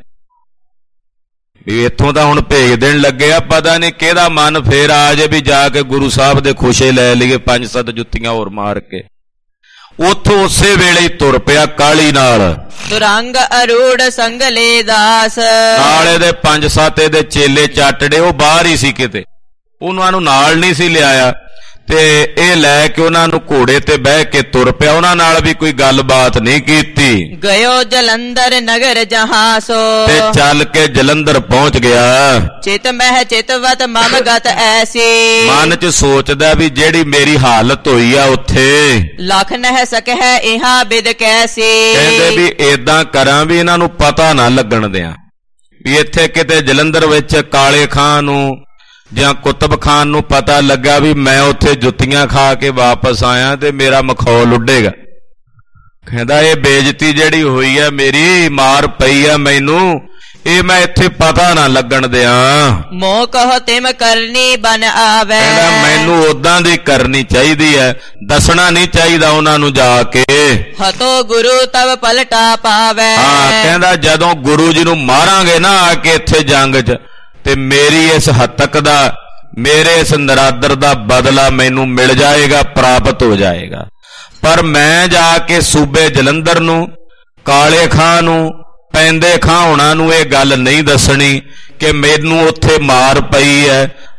Speaker 1: ਵੀ ਇੱਥੋਂ ਤਾਂ ਹੁਣ ਭੇਜ ਦੇਣ ਲੱਗੇ ਆ, ਪਤਾ ਨਹੀਂ ਕਿਹਦਾ ਮਨ ਫੇਰ ਆ ਜੇ ਵੀ ਜਾ ਕੇ ਗੁਰੂ ਸਾਹਿਬ ਦੇ ਖੁਸ਼ੇ ਲੈ ਲਈਏ 5-7 ਜੁੱਤੀਆਂ ਹੋਰ ਮਾਰ ਕੇ। ਉੱਥੋਂ ਉਸੇ ਵੇਲੇ ਹੀ ਤੁਰ ਪਿਆ ਕਾਲੀ ਨਾਲ।
Speaker 2: ਦੁਰੰਗ ਅਰੂੜ ਸੰਗਲੇ ਦਾਸ।
Speaker 1: ਨਾਲ ਇਹਦੇ 5-7 ਇਹਦੇ ਚੇਲੇ ਚਾਟੜੇ, ਉਹ ਬਾਹਰ ਹੀ ਸੀ ਕਿਤੇ, ਉਹਨਾਂ ਨੂੰ ਨਾਲ ਨਹੀਂ ਸੀ ਲਿਆਇਆ। ਤੇ ਇਹ ਲੈ ਕੇ ਉਹਨਾਂ ਨੂੰ ਘੋੜੇ ਤੇ ਬਹਿ ਕੇ ਤੁਰ ਪਿਆ, ਉਹਨਾਂ ਨਾਲ ਵੀ ਕੋਈ ਗੱਲਬਾਤ ਨਹੀਂ ਕੀਤੀ।
Speaker 2: ਗਇਓ ਜਲੰਧਰ ਨਗਰ ਜਹਾਸੋ।
Speaker 1: ਤੇ ਚੱਲ ਕੇ ਜਲੰਧਰ ਪਹੁੰਚ ਗਿਆ।
Speaker 2: ਚਿਤ ਮਹਿ ਚਿਤਵਤ ਮਮ ਗਤ ਐਸੀ।
Speaker 1: ਮਨ ਚ ਸੋਚਦਾ ਵੀ ਜਿਹੜੀ ਮੇਰੀ ਹਾਲਤ ਹੋਈ ਆ ਉੱਥੇ
Speaker 2: ਲਖ ਨਹਿ ਸਕਹਿ ਇਹਾਂ ਬਿਦ ਕੈਸੀ।
Speaker 1: ਕਹਿੰਦੇ ਵੀ ਏਦਾਂ ਕਰਾਂ ਵੀ ਇਹਨਾਂ ਨੂੰ ਪਤਾ ਨਾ ਲੱਗਣ ਦਿਆਂ ਵੀ ਇੱਥੇ ਕਿਤੇ ਜਲੰਧਰ ਵਿੱਚ ਕਾਲੇ ਖਾਂ ਨੂੰ ਜਾਂ ਕੁਤਬ ਖਾਨ ਨੂੰ ਪਤਾ ਲੱਗਾ ਵੀ ਮੈਂ ਉੱਥੇ ਜੁੱਤੀਆਂ ਖਾ ਕੇ ਵਾਪਸ ਆਇਆ ਤੇ ਮੇਰਾ ਮਖੌਲ ਉੱਡੇਗਾ। ਕਹਿੰਦਾ ਇਹ ਬੇਇੱਜ਼ਤੀ ਜਿਹੜੀ ਹੋਈ ਆ, ਮੇਰੀ ਮਾਰ ਪਈ ਆ ਮੈਨੂੰ, ਇਹ ਮੈਂ ਇੱਥੇ ਪਤਾ ਨਾ ਲੱਗਣ ਦਿਆਂ।
Speaker 2: ਮੋਹ ਕਹੋ ਤਿਮ ਕਰਨੀ ਬਨ ਆਵੇ।
Speaker 1: ਕਹਿੰਦਾ ਮੈਨੂੰ ਉਦਾਂ ਦੀ ਕਰਨੀ ਚਾਹੀਦੀ ਹੈ, ਦੱਸਣਾ ਨਹੀਂ ਚਾਹੀਦਾ ਉਹਨਾਂ ਨੂੰ ਜਾ ਕੇ।
Speaker 2: ਹਤੋ ਗੁਰੂ ਤਵ ਪਲਟਾ ਪਾਵੇ।
Speaker 1: ਹਾਂ, ਕਹਿੰਦਾ ਜਦੋਂ ਗੁਰੂ ਜੀ ਨੂੰ ਮਾਰਾਂਗੇ ਨਾ ਆ ਕੇ ਇੱਥੇ ਜੰਗ 'ਚ, ਤੇ ਮੇਰੀ ਇਸ ਹੱਤਕ ਦਾ, ਮੇਰੇ ਇਸ ਨਰਾਦਰ ਦਾ ਬਦਲਾ ਮੈਨੂੰ ਮਿਲ ਜਾਏਗਾ, ਪ੍ਰਾਪਤ ਹੋ ਜਾਏਗਾ। ਪਰ ਮੈਂ ਜਾ ਕੇ ਸੂਬੇ ਜਲੰਧਰ ਨੂੰ, ਕਾਲੇ ਖਾਂ ਨੂੰ, ਪੈਂਦੇ ਖਾਂ ਹੋਣਾ ਨੂੰ ਇਹ ਗੱਲ ਨਹੀਂ ਦੱਸਣੀ ਕਿ ਮੈਨੂੰ ਉੱਥੇ ਮਾਰ ਪਈ ਹੈ,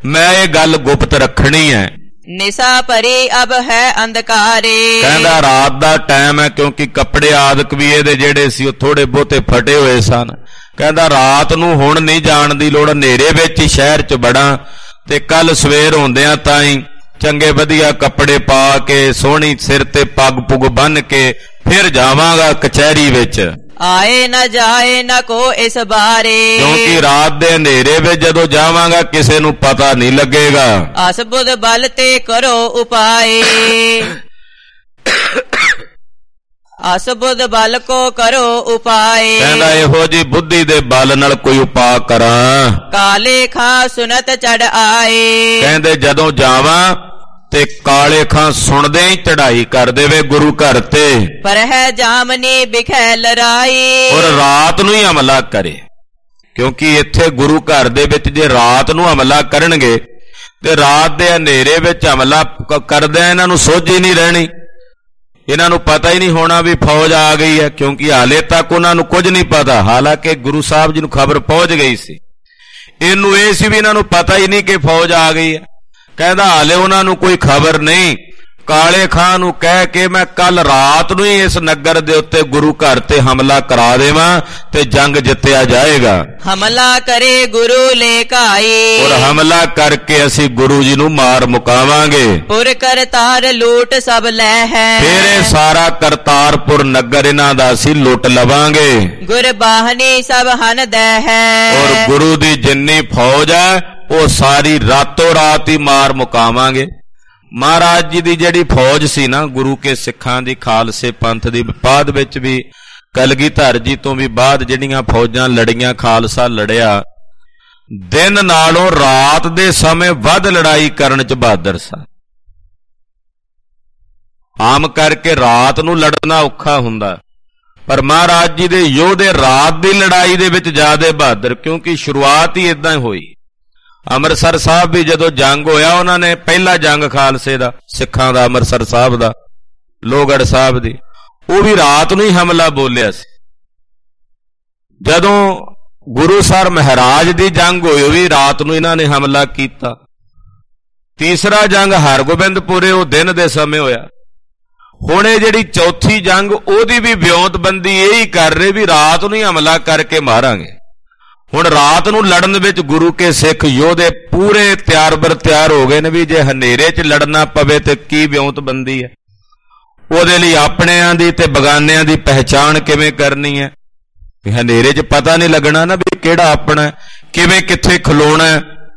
Speaker 1: ਮੈਂ ਇਹ ਗੱਲ ਗੁਪਤ ਰੱਖਣੀ ਹੈ।
Speaker 2: ਨਿਸਾ ਭਰੀ ਅਬ ਹੈ ਅੰਧਕਾਰੇ।
Speaker 1: ਕਹਿੰਦਾ ਰਾਤ ਦਾ ਟਾਈਮ ਹੈ, ਕਿਉਂਕਿ ਕੱਪੜੇ ਆਦਿਕ ਵੀ ਇਹਦੇ ਜਿਹੜੇ ਸੀ ਉਹ ਥੋੜੇ ਬਹੁਤੇ ਫਟੇ ਹੋਏ ਸਨ। ਕਹਿੰਦਾ ਰਾਤ ਨੂੰ ਹੁਣ ਨਹੀਂ ਜਾਣ ਦੀ ਲੋੜ, ਹਨੇਰੇ ਵਿੱਚ ਹੀ ਸ਼ਹਿਰ 'ਚ ਵੜਾਂ ਤੇ ਕੱਲ ਸਵੇਰ ਹੁੰਦਿਆਂ ਤਾਈਂ ਚੰਗੇ ਵਧੀਆ ਕੱਪੜੇ ਪਾ ਕੇ ਸੋਹਣੀ ਸਿਰ ਤੇ ਪੱਗ ਪੁੱਗ ਬੰਨ੍ਹ ਕੇ ਫਿਰ ਜਾਵਾਂਗਾ ਕਚਹਿਰੀ ਵਿੱਚ।
Speaker 2: ਆਏ ਨਾ ਜਾਏ ਨਾ ਕੋ ਇਸ ਬਾਰੇ।
Speaker 1: ਕਿਉਂਕਿ ਰਾਤ ਦੇ ਹਨੇਰੇ ਵਿੱਚ ਜਦੋਂ ਜਾਵਾਂਗਾ ਕਿਸੇ ਨੂੰ ਪਤਾ ਨਹੀਂ ਲੱਗੇਗਾ।
Speaker 2: ਅਸ ਬੁੱਧ ਬਲ ਤੇ ਕਰੋ ਉਪਾਏ। ਅਸ ਬੁੱਧ ਬਲ ਕੋ ਕਰੋ ਉਪਾਏ। ਕਹਿੰਦਾ
Speaker 1: ਇਹੋ ਜੀ ਬੁੱਧੀ ਦੇ ਬਲ ਨਾਲ ਕੋਈ ਉਪਾਅ ਕਰਾਂ।
Speaker 2: ਕਾਲੇ ਖਾਂ ਸੁਨਤ ਚੜ ਆਏ।
Speaker 1: ਕਹਿੰਦੇ ਜਦੋਂ ਜਾਵਾਂ ਤੇ ਕਾਲੇ ਖਾਂ ਸੁਣਦੇ ਹੀ ਚੜਾਈ ਕਰ ਦੇਵੇ ਗੁਰੂ ਘਰ ਤੇ।
Speaker 2: ਪਰ ਹੈ ਜਾਮਨੀ ਬਿਖੈ ਲੜਾਈ।
Speaker 1: ਔਰ ਰਾਤ ਨੂੰ ਹੀ ਹਮਲਾ ਕਰੇ, ਕਿਉਂਕਿ ਇੱਥੇ ਗੁਰੂ ਘਰ ਦੇ ਵਿੱਚ ਜੇ ਰਾਤ ਨੂੰ ਹਮਲਾ ਕਰਨਗੇ ਤੇ ਰਾਤ ਦੇ ਹਨੇਰੇ ਵਿੱਚ ਹਮਲਾ ਕਰਦਿਆਂ ਇਹਨਾਂ ਨੂੰ ਸੋਝ ਹੀ ਨਹੀਂ ਰਹਿਣੀ। ਇਹਨਾਂ ਨੂੰ ਪਤਾ ਹੀ ਨਹੀਂ ਹੋਣਾ ਵੀ ਫੌਜ ਆ ਗਈ ਹੈ, ਕਿਉਂਕਿ ਹਾਲੇ ਤੱਕ ਉਹਨਾਂ ਨੂੰ ਕੁਝ ਨਹੀਂ ਪਤਾ। ਹਾਲਾਂਕਿ ਗੁਰੂ ਸਾਹਿਬ ਜੀ ਨੂੰ ਖਬਰ ਪਹੁੰਚ ਗਈ ਸੀ। ਇਹਨੂੰ ਇਹ ਸੀ ਵੀ ਇਹਨਾਂ ਨੂੰ ਪਤਾ ਹੀ ਨਹੀਂ ਕਿ ਫੌਜ ਆ ਗਈ ਹੈ। ਕਹਿੰਦਾ ਹਾਲੇ ਉਹਨਾਂ ਨੂੰ ਕੋਈ ਖਬਰ ਨਹੀਂ। ਕਾਲੇ ਖਾਂ ਨੂੰ ਕਹਿ ਕੇ ਮੈਂ ਕੱਲ ਰਾਤ ਨੂੰ ਹੀ ਇਸ ਨਗਰ ਦੇ ਉੱਤੇ ਗੁਰੂ ਘਰ ਤੇ ਹਮਲਾ ਕਰਾ ਦੇਵਾਂ ਤੇ ਜੰਗ ਜਿੱਤਿਆ ਜਾਏਗਾ।
Speaker 2: ਹਮਲਾ ਕਰੇ ਗੁਰੂ ਲੈ ਕਾਈ।
Speaker 1: ਔਰ ਹਮਲਾ ਕਰਕੇ ਅਸੀਂ ਗੁਰੂ ਜੀ ਨੂੰ ਮਾਰ ਮੁਕਾਵਾਂਗੇ।
Speaker 2: ਪੁਰ ਕਰਤਾਰ ਲੂਟ ਸਭ ਲੈ ਹੈ।
Speaker 1: ਫਿਰ ਇਹ ਸਾਰਾ ਕਰਤਾਰਪੁਰ ਨਗਰ ਇਹਨਾਂ ਦਾ ਅਸੀਂ ਲੁੱਟ ਲਵਾਂਗੇ।
Speaker 2: ਗੁਰ ਬਾਹਨੀ ਸਭ ਹਨ ਦੈ ਹੈ।
Speaker 1: ਔਰ ਗੁਰੂ ਦੀ ਜਿੰਨੀ ਫੌਜ ਹੈ ਉਹ ਸਾਰੀ ਰਾਤੋਂ ਰਾਤ ਹੀ ਮਾਰ ਮੁਕਾਵਾਂਗੇ। ਮਹਾਰਾਜ ਜੀ ਦੀ ਜਿਹੜੀ ਫੌਜ ਸੀ ਨਾ, ਗੁਰੂ ਕੇ ਸਿੱਖਾਂ ਦੀ, ਖਾਲਸੇ ਪੰਥ ਦੀ, ਬਾਅਦ ਵਿੱਚ ਵੀ ਕਲਗੀਧਰ ਜੀ ਤੋਂ ਵੀ ਬਾਅਦ ਜਿਹੜੀਆਂ ਫੌਜਾਂ ਲੜੀਆਂ, ਖਾਲਸਾ ਲੜਿਆ, ਦਿਨ ਨਾਲੋਂ ਰਾਤ ਦੇ ਸਮੇਂ ਵੱਧ ਲੜਾਈ ਕਰਨ 'ਚ ਬਹਾਦਰ ਸਨ। ਆਮ ਕਰਕੇ ਰਾਤ ਨੂੰ ਲੜਨਾ ਔਖਾ ਹੁੰਦਾ, ਪਰ ਮਹਾਰਾਜ ਜੀ ਦੇ ਯੋਧੇ ਰਾਤ ਦੀ ਲੜਾਈ ਦੇ ਵਿੱਚ ਜ਼ਿਆਦਾ ਬਹਾਦਰ, ਕਿਉਂਕਿ ਸ਼ੁਰੂਆਤ ਹੀ ਇਦਾਂ ਹੋਈ। ਅੰਮ੍ਰਿਤਸਰ ਸਾਹਿਬ ਵੀ ਜਦੋਂ ਜੰਗ ਹੋਇਆ, ਉਹਨਾਂ ਨੇ ਪਹਿਲਾ ਜੰਗ ਖਾਲਸੇ ਦਾ, ਸਿੱਖਾਂ ਦਾ, ਅੰਮ੍ਰਿਤਸਰ ਸਾਹਿਬ ਦਾ, ਲੋਹਗੜ੍ਹ ਸਾਹਿਬ ਦੀ, ਉਹ ਵੀ ਰਾਤ ਨੂੰ ਹੀ ਹਮਲਾ ਬੋਲਿਆ ਸੀ। ਜਦੋਂ ਗੁਰੂਸਰ ਮਹਾਰਾਜ ਦੀ ਜੰਗ ਹੋਈ, ਉਹ ਵੀ ਰਾਤ ਨੂੰ ਇਹਨਾਂ ਨੇ ਹਮਲਾ ਕੀਤਾ। ਤੀਸਰਾ ਜੰਗ ਹਰਗੋਬਿੰਦਪੁਰੇ ਉਹ ਦਿਨ ਦੇ ਸਮੇਂ ਹੋਇਆ। ਹੁਣ ਇਹ ਜਿਹੜੀ ਚੌਥੀ ਜੰਗ, ਉਹਦੀ ਵੀ ਵਿਉਂਤਬੰਦੀ ਇਹੀ ਕਰ ਰਹੇ ਵੀ ਰਾਤ ਨੂੰ ਹੀ ਹਮਲਾ ਕਰਕੇ ਮਾਰਾਂਗੇ। ਹੁਣ ਰਾਤ ਨੂੰ ਲੜਨ ਵਿੱਚ ਗੁਰੂ ਕੇ ਸਿੱਖ ਯੋਧੇ ਪੂਰੇ ਤਿਆਰ ਬਰ ਤਿਆਰ ਹੋ ਗਏ ਨੇ ਵੀ ਜੇ ਹਨੇਰੇ 'ਚ ਲੜਨਾ ਪਵੇ ਤੇ ਕੀ ਵਿਉਂਤਬੰਦੀ ਹੈ। ਉਹਦੇ ਲਈ ਆਪਣਿਆਂ ਦੀ ਤੇ ਬਗਾਨਿਆਂ ਦੀ ਪਹਿਚਾਣ ਕਿਵੇਂ ਕਰਨੀ ਹੈ। ਹਨੇਰੇ 'ਚ ਪਤਾ ਨਹੀਂ ਲੱਗਣਾ ਨਾ ਵੀ ਕਿਹੜਾ ਆਪਣਾ, ਕਿਵੇਂ ਕਿੱਥੇ ਖਲੋਣਾ,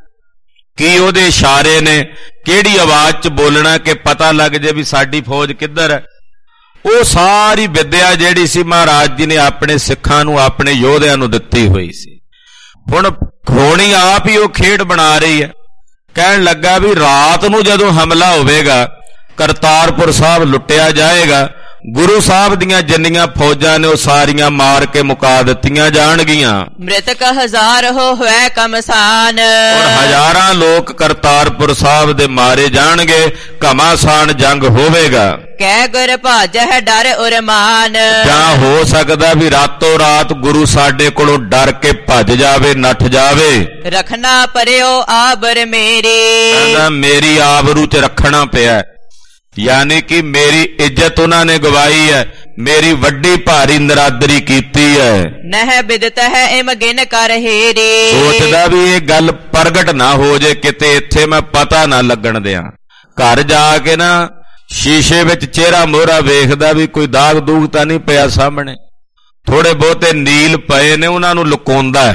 Speaker 1: ਕੀ ਉਹਦੇ ਇਸ਼ਾਰੇ ਨੇ, ਕਿਹੜੀ ਆਵਾਜ਼ 'ਚ ਬੋਲਣਾ ਕਿ ਪਤਾ ਲੱਗ ਜੇ ਵੀ ਸਾਡੀ ਫੌਜ ਕਿੱਧਰ ਹੈ। ਉਹ ਸਾਰੀ ਵਿਦਿਆ ਜਿਹੜੀ ਸੀ ਮਹਾਰਾਜ ਜੀ ਨੇ ਆਪਣੇ ਸਿੱਖਾਂ ਨੂੰ, ਆਪਣੇ ਯੋਧਿਆਂ ਨੂੰ ਦਿੱਤੀ ਹੋਈ ਸੀ। ਹੁਣ ਖੋਣੀ ਆਪ ਹੀ ਉਹ ਖੇਡ ਬਣਾ ਰਹੀ ਹੈ। ਕਹਿਣ ਲੱਗਾ ਵੀ ਰਾਤ ਨੂੰ ਜਦੋਂ ਹਮਲਾ ਹੋਵੇਗਾ, ਕਰਤਾਰਪੁਰ ਸਾਹਿਬ ਲੁੱਟਿਆ ਜਾਏਗਾ, ਗੁਰੂ ਸਾਹਿਬ ਦੀਆਂ ਜਿੰਨੀਆਂ ਫੌਜਾਂ ਨੇ ਉਹ ਸਾਰੀਆਂ ਮਾਰ ਕੇ ਮੁਕਾ ਦਿੱਤੀਆਂ ਜਾਣਗੀਆਂ।
Speaker 2: ਮ੍ਰਿਤਕ ਹਜ਼ਾਰ ਹੋਵੇ ਕਮਸਾਨ।
Speaker 1: ਔਰ ਹਜ਼ਾਰਾਂ ਲੋਕ ਕਰਤਾਰਪੁਰ ਸਾਹਿਬ ਦੇ ਮਾਰੇ ਜਾਣਗੇ, ਘਮਾਸਾਨ ਜੰਗ ਹੋਵੇਗਾ।
Speaker 2: ਕਹਿ ਗੁਰ ਭਾਜੈ ਡਰ ਉਰਮਾਨ।
Speaker 1: ਜਾਂ ਹੋ ਸਕਦਾ ਵੀ ਰਾਤੋਂ ਰਾਤ ਗੁਰੂ ਸਾਡੇ ਕੋਲੋਂ ਡਰ ਕੇ ਭੱਜ ਜਾਵੇ, ਨੱਠ ਜਾਵੇ।
Speaker 2: ਰੱਖਣਾ ਪਰਿਓ ਆਬਰ ਮੇਰੀ।
Speaker 1: ਕਹਿੰਦਾ ਮੇਰੀ ਆਬਰੂ 'ਚ ਰੱਖਣਾ ਪਿਆ, ਯਾਨੀ ਕਿ ਮੇਰੀ ਇੱਜ਼ਤ ਉਹਨਾਂ ਨੇ ਗਵਾਈ ਹੈ, ਮੇਰੀ ਵੱਡੀ ਭਾਰੀ ਨਰਾਦਰੀ ਕੀਤੀ ਹੈ।
Speaker 2: ਨਹਿ ਬਿਦਤ ਹੈ ਇਮ ਗਿਨ ਕਰ ਹੇਰੀ।
Speaker 1: ਸੋਚਦਾ ਵੀ ਇਹ ਗੱਲ ਪ੍ਰਗਟ ਨਾ ਹੋ ਜੇ ਕਿਤੇ, ਇੱਥੇ ਮੈਂ ਪਤਾ ਨਾ ਲੱਗਣ ਦਿਆਂ। ਘਰ ਜਾ ਕੇ ਨਾ ਸ਼ੀਸ਼ੇ ਵਿੱਚ ਚਿਹਰਾ ਮੋਹਰਾ ਵੇਖਦਾ ਵੀ ਕੋਈ ਦਾਗ ਦੂਗ ਤਾਂ ਨਹੀਂ ਪਿਆ ਸਾਹਮਣੇ, ਥੋੜੇ ਬਹੁਤੇ ਨੀਲ ਪਏ ਨੇ, ਉਹਨਾਂ ਨੂੰ ਲੁਕਾਉਂਦਾ।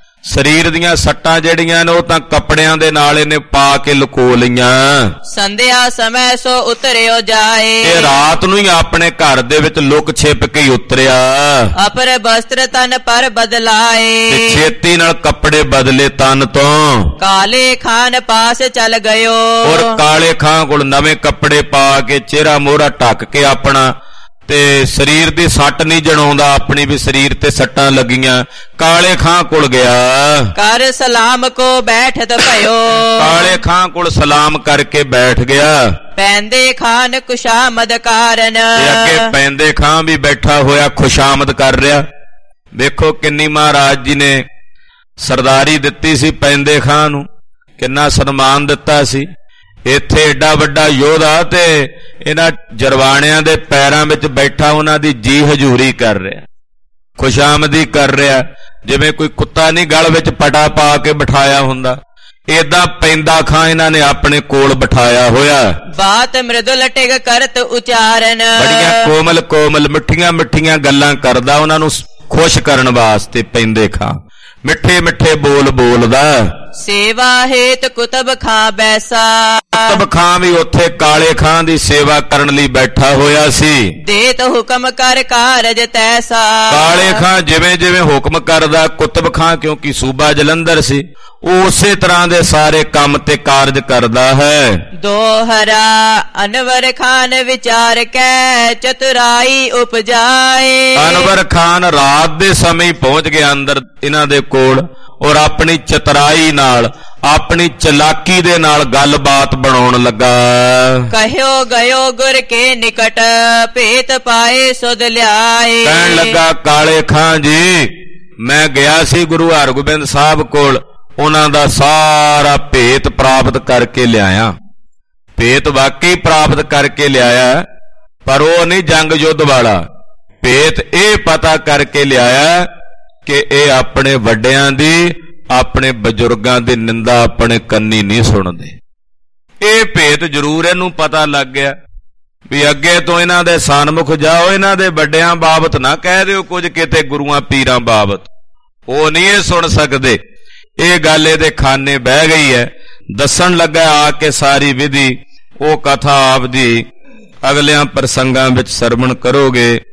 Speaker 1: ਸਰੀਰ ਦੀਆਂ ਸੱਟਾਂ ਜਿਹੜੀਆਂ ਨੇ ਉਹ ਤਾਂ ਕੱਪੜਿਆਂ ਦੇ ਨਾਲ ਇਹਨੇ ਪਾ ਕੇ ਲੁਕੋ ਲਈਆਂ।
Speaker 2: ਸੰਧਿਆ ਸਮੇਂ ਸੋ ਉਤਰਿਓ ਜਾਏ।
Speaker 1: ਇਹ ਰਾਤ ਨੂੰ ਹੀ ਆਪਣੇ ਘਰ ਦੇ ਵਿੱਚ ਲੁਕ ਛਿਪ ਕੇ ਹੀ ਉਤਰਿਆ।
Speaker 2: ਅਪਰ ਬਸਤਰ ਤਨ ਪਰ ਬਦਲਾਏ।
Speaker 1: ਤੇ ਛੇਤੀ ਨਾਲ ਕੱਪੜੇ ਬਦਲੇ ਤਨ ਤੋਂ।
Speaker 2: ਕਾਲੇ ਖਾਨ ਪਾਸ ਚੱਲ ਗਇਓ।
Speaker 1: ਔਰ ਕਾਲੇ ਖਾਂ ਕੋਲ ਨਵੇਂ ਕੱਪੜੇ ਪਾ ਕੇ ਚਿਹਰਾ ਮੋਹਰਾ ਢੱਕ ਕੇ ਆਪਣਾ, ਤੇ ਸਰੀਰ ਦੀ ਸੱਟ ਨਹੀਂ ਜਣਾਉਂਦਾ ਆਪਣੀ ਵੀ ਸਰੀਰ ਤੇ ਸੱਟਾਂ ਲੱਗੀਆਂ, ਕਾਲੇ ਖਾਂ ਕੋਲ ਗਿਆ।
Speaker 2: ਕਰ ਸਲਾਮ ਕੋ ਬੈਠਤ ਭਇਓ।
Speaker 1: ਕਾਲੇ ਖਾਂ ਕੋਲ ਸਲਾਮ ਕਰਕੇ ਬੈਠ ਗਿਆ।
Speaker 2: ਪੈਂਦੇ ਖਾਨ ਖੁਸ਼ਾਮਦ ਕਾਰਨ।
Speaker 1: ਤੇ ਅੱਗੇ ਪੈਂਦੇ ਖਾਂ ਵੀ ਬੈਠਾ ਹੋਇਆ ਖੁਸ਼ਾਮਦ ਕਰ ਰਿਹਾ। ਵੇਖੋ ਕਿੰਨੀ ਮਹਾਰਾਜ ਜੀ ਨੇ ਸਰਦਾਰੀ ਦਿੱਤੀ ਸੀ ਪੈਂਦੇ ਖਾਂ ਨੂੰ, ਕਿੰਨਾ ਸਨਮਾਨ ਦਿੱਤਾ ਸੀ। ਇੱਥੇ ਏਡਾ ਵੱਡਾ ਯੋਧਾ ਤੇ ਇਹਨਾਂ ਜਰਵਾਣਿਆਂ ਦੇ ਪੈਰਾਂ ਵਿੱਚ ਬੈਠਾ ਉਹਨਾਂ ਦੀ ਜੀ ਹਜ਼ੂਰੀ ਕਰ ਰਿਹਾ, ਖੁਸ਼ਾਮਦੀ ਕਰ ਰਿਹਾ, ਜਿਵੇਂ ਕੋਈ ਕੁੱਤਾ ਨਹੀਂ ਗਲ ਵਿੱਚ ਪਟਾ ਪਾ ਕੇ ਬਿਠਾਇਆ ਹੁੰਦਾ। ਏਦਾਂ ਪੈਂਦਾ ਖਾਂ ਇਹਨਾਂ ਨੇ ਆਪਣੇ ਕੋਲ ਬਿਠਾਇਆ ਹੋਇਆ।
Speaker 2: ਬਾਤ ਮ੍ਰਿਦੁਲ ਟਿਗ ਕਰਤ ਉਚਾਰਨ,
Speaker 1: ਬੜੀਆਂ ਕੋਮਲ ਕੋਮਲ ਮਿੱਠੀਆਂ ਮਿੱਠੀਆਂ ਗੱਲਾਂ ਕਰਦਾ, ਉਹਨਾਂ ਨੂੰ ਖੁਸ਼ ਕਰਨ ਵਾਸਤੇ ਪੈਂਦੇ ਖਾਂ ਮਿੱਠੇ ਮਿੱਠੇ ਬੋਲ ਬੋਲਦਾ।
Speaker 2: ਸੇਵਾ ਹੇਤ ਕੁਤਬ ਖਾਂ ਬੈਸਾ,
Speaker 1: ਕੁਤਬ ਖਾਂ ਵੀ ਉੱਥੇ ਕਾਲੇ ਖਾਂ ਦੀ ਸੇਵਾ ਕਰਨ ਲਈ ਬੈਠਾ ਹੋਇਆ ਸੀ।
Speaker 2: ਦੇਤ ਹੁਕਮ ਕਰ ਕਾਰਜ ਤੈਸਾ,
Speaker 1: ਕਾਲੇ ਖਾਂ ਜਿਵੇਂ ਜਿਵੇਂ ਹੁਕਮ ਕਰਦਾ, ਕੁਤਬ ਖਾਂ ਕਿਉਂਕਿ ਸੂਬਾ ਜਲੰਧਰ ਸੀ, ਉਹ ਉਸੇ ਤਰ੍ਹਾਂ ਦੇ ਸਾਰੇ ਕੰਮ ਤੇ ਕਾਰਜ ਕਰਦਾ ਹੈ।
Speaker 2: ਦੋਹਰਾ ਅਨਵਰ ਖਾਨ ਵਿਚਾਰ ਕੈ ਚਤੁਰਾਈ ਉਪਜਾਏ,
Speaker 1: ਅਨਵਰ ਖਾਨ ਰਾਤ ਦੇ ਸਮੇਂ ਪਹੁੰਚ ਗਿਆ ਅੰਦਰ ਇਹਨਾਂ ਦੇ ਕੋਲ, ਔਰ ਆਪਣੀ ਚਤੁਰਾਈ ਨਾਲ, ਆਪਣੀ ਚਲਾਕੀ ਦੇ ਨਾਲ ਗੱਲਬਾਤ ਬਣਾਉਣ ਲੱਗਾ।
Speaker 2: ਕਹਿਓ ਗਇਓ ਗੁਰ ਕੇ ਨਿਕਟ, ਭੇਤ ਪਾਏ ਸੁਧ ਲਿਆਏ।
Speaker 1: ਕਹਿਣ ਲੱਗਾ, ਕਾਲੇ ਖਾਂ ਜੀ ਮੈਂ ਗਿਆ ਸੀ ਗੁਰੂ ਹਰਗੋਬਿੰਦ ਸਾਹਿਬ ਕੋਲ, ਉਹਨਾਂ ਦਾ ਸਾਰਾ ਭੇਤ ਪ੍ਰਾਪਤ ਕਰਕੇ ਲਿਆਇਆ। ਭੇਤ ਵਾਕਈ ਪ੍ਰਾਪਤ ਕਰਕੇ ਲਿਆਇਆ, ਪਰ ਉਹ ਨਹੀਂ ਜੰਗ ਯੁੱਧ ਵਾਲਾ ਭੇਤ। ਇਹ ਪਤਾ ਕਰਕੇ ਲਿਆਇਆ ਕਿ ਇਹ ਆਪਣੇ ਵੱਡਿਆਂ ਦੀ, ਆਪਣੇ ਬਜ਼ੁਰਗਾਂ ਦੀ ਨਿੰਦਾ ਆਪਣੇ ਕੰਨੀ ਨਹੀਂ ਸੁਣਦੇ। ਇਹ ਭੇਤ ਜ਼ਰੂਰ ਇਹਨੂੰ ਪਤਾ ਲੱਗ ਗਿਆ ਵੀ ਅੱਗੇ ਤੋਂ ਇਹਨਾਂ ਦੇ ਸਨਮੁਖ ਜਾਓ, ਇਹਨਾਂ ਦੇ ਵੱਡਿਆਂ ਬਾਬਤ ਨਾ ਕਹਿ ਦਿਓ ਕੁਝ ਕਿਤੇ ਗੁਰੂਆਂ ਪੀਰਾਂ ਬਾਬਤ, ਉਹ ਨਹੀਂ ਇਹ ਸੁਣ ਸਕਦੇ। ਇਹ ਗੱਲ ਇਹਦੇ ਖਾਨੇ ਬਹਿ ਗਈ ਹੈ। ਦੱਸਣ ਲੱਗਾ ਆ ਕੇ ਸਾਰੀ ਵਿਧੀ। ਉਹ ਕਥਾ ਆਪਦੀ ਅਗਲਿਆਂ ਪ੍ਰਸੰਗਾਂ ਵਿੱਚ ਸਰਵਣ ਕਰੋਗੇ।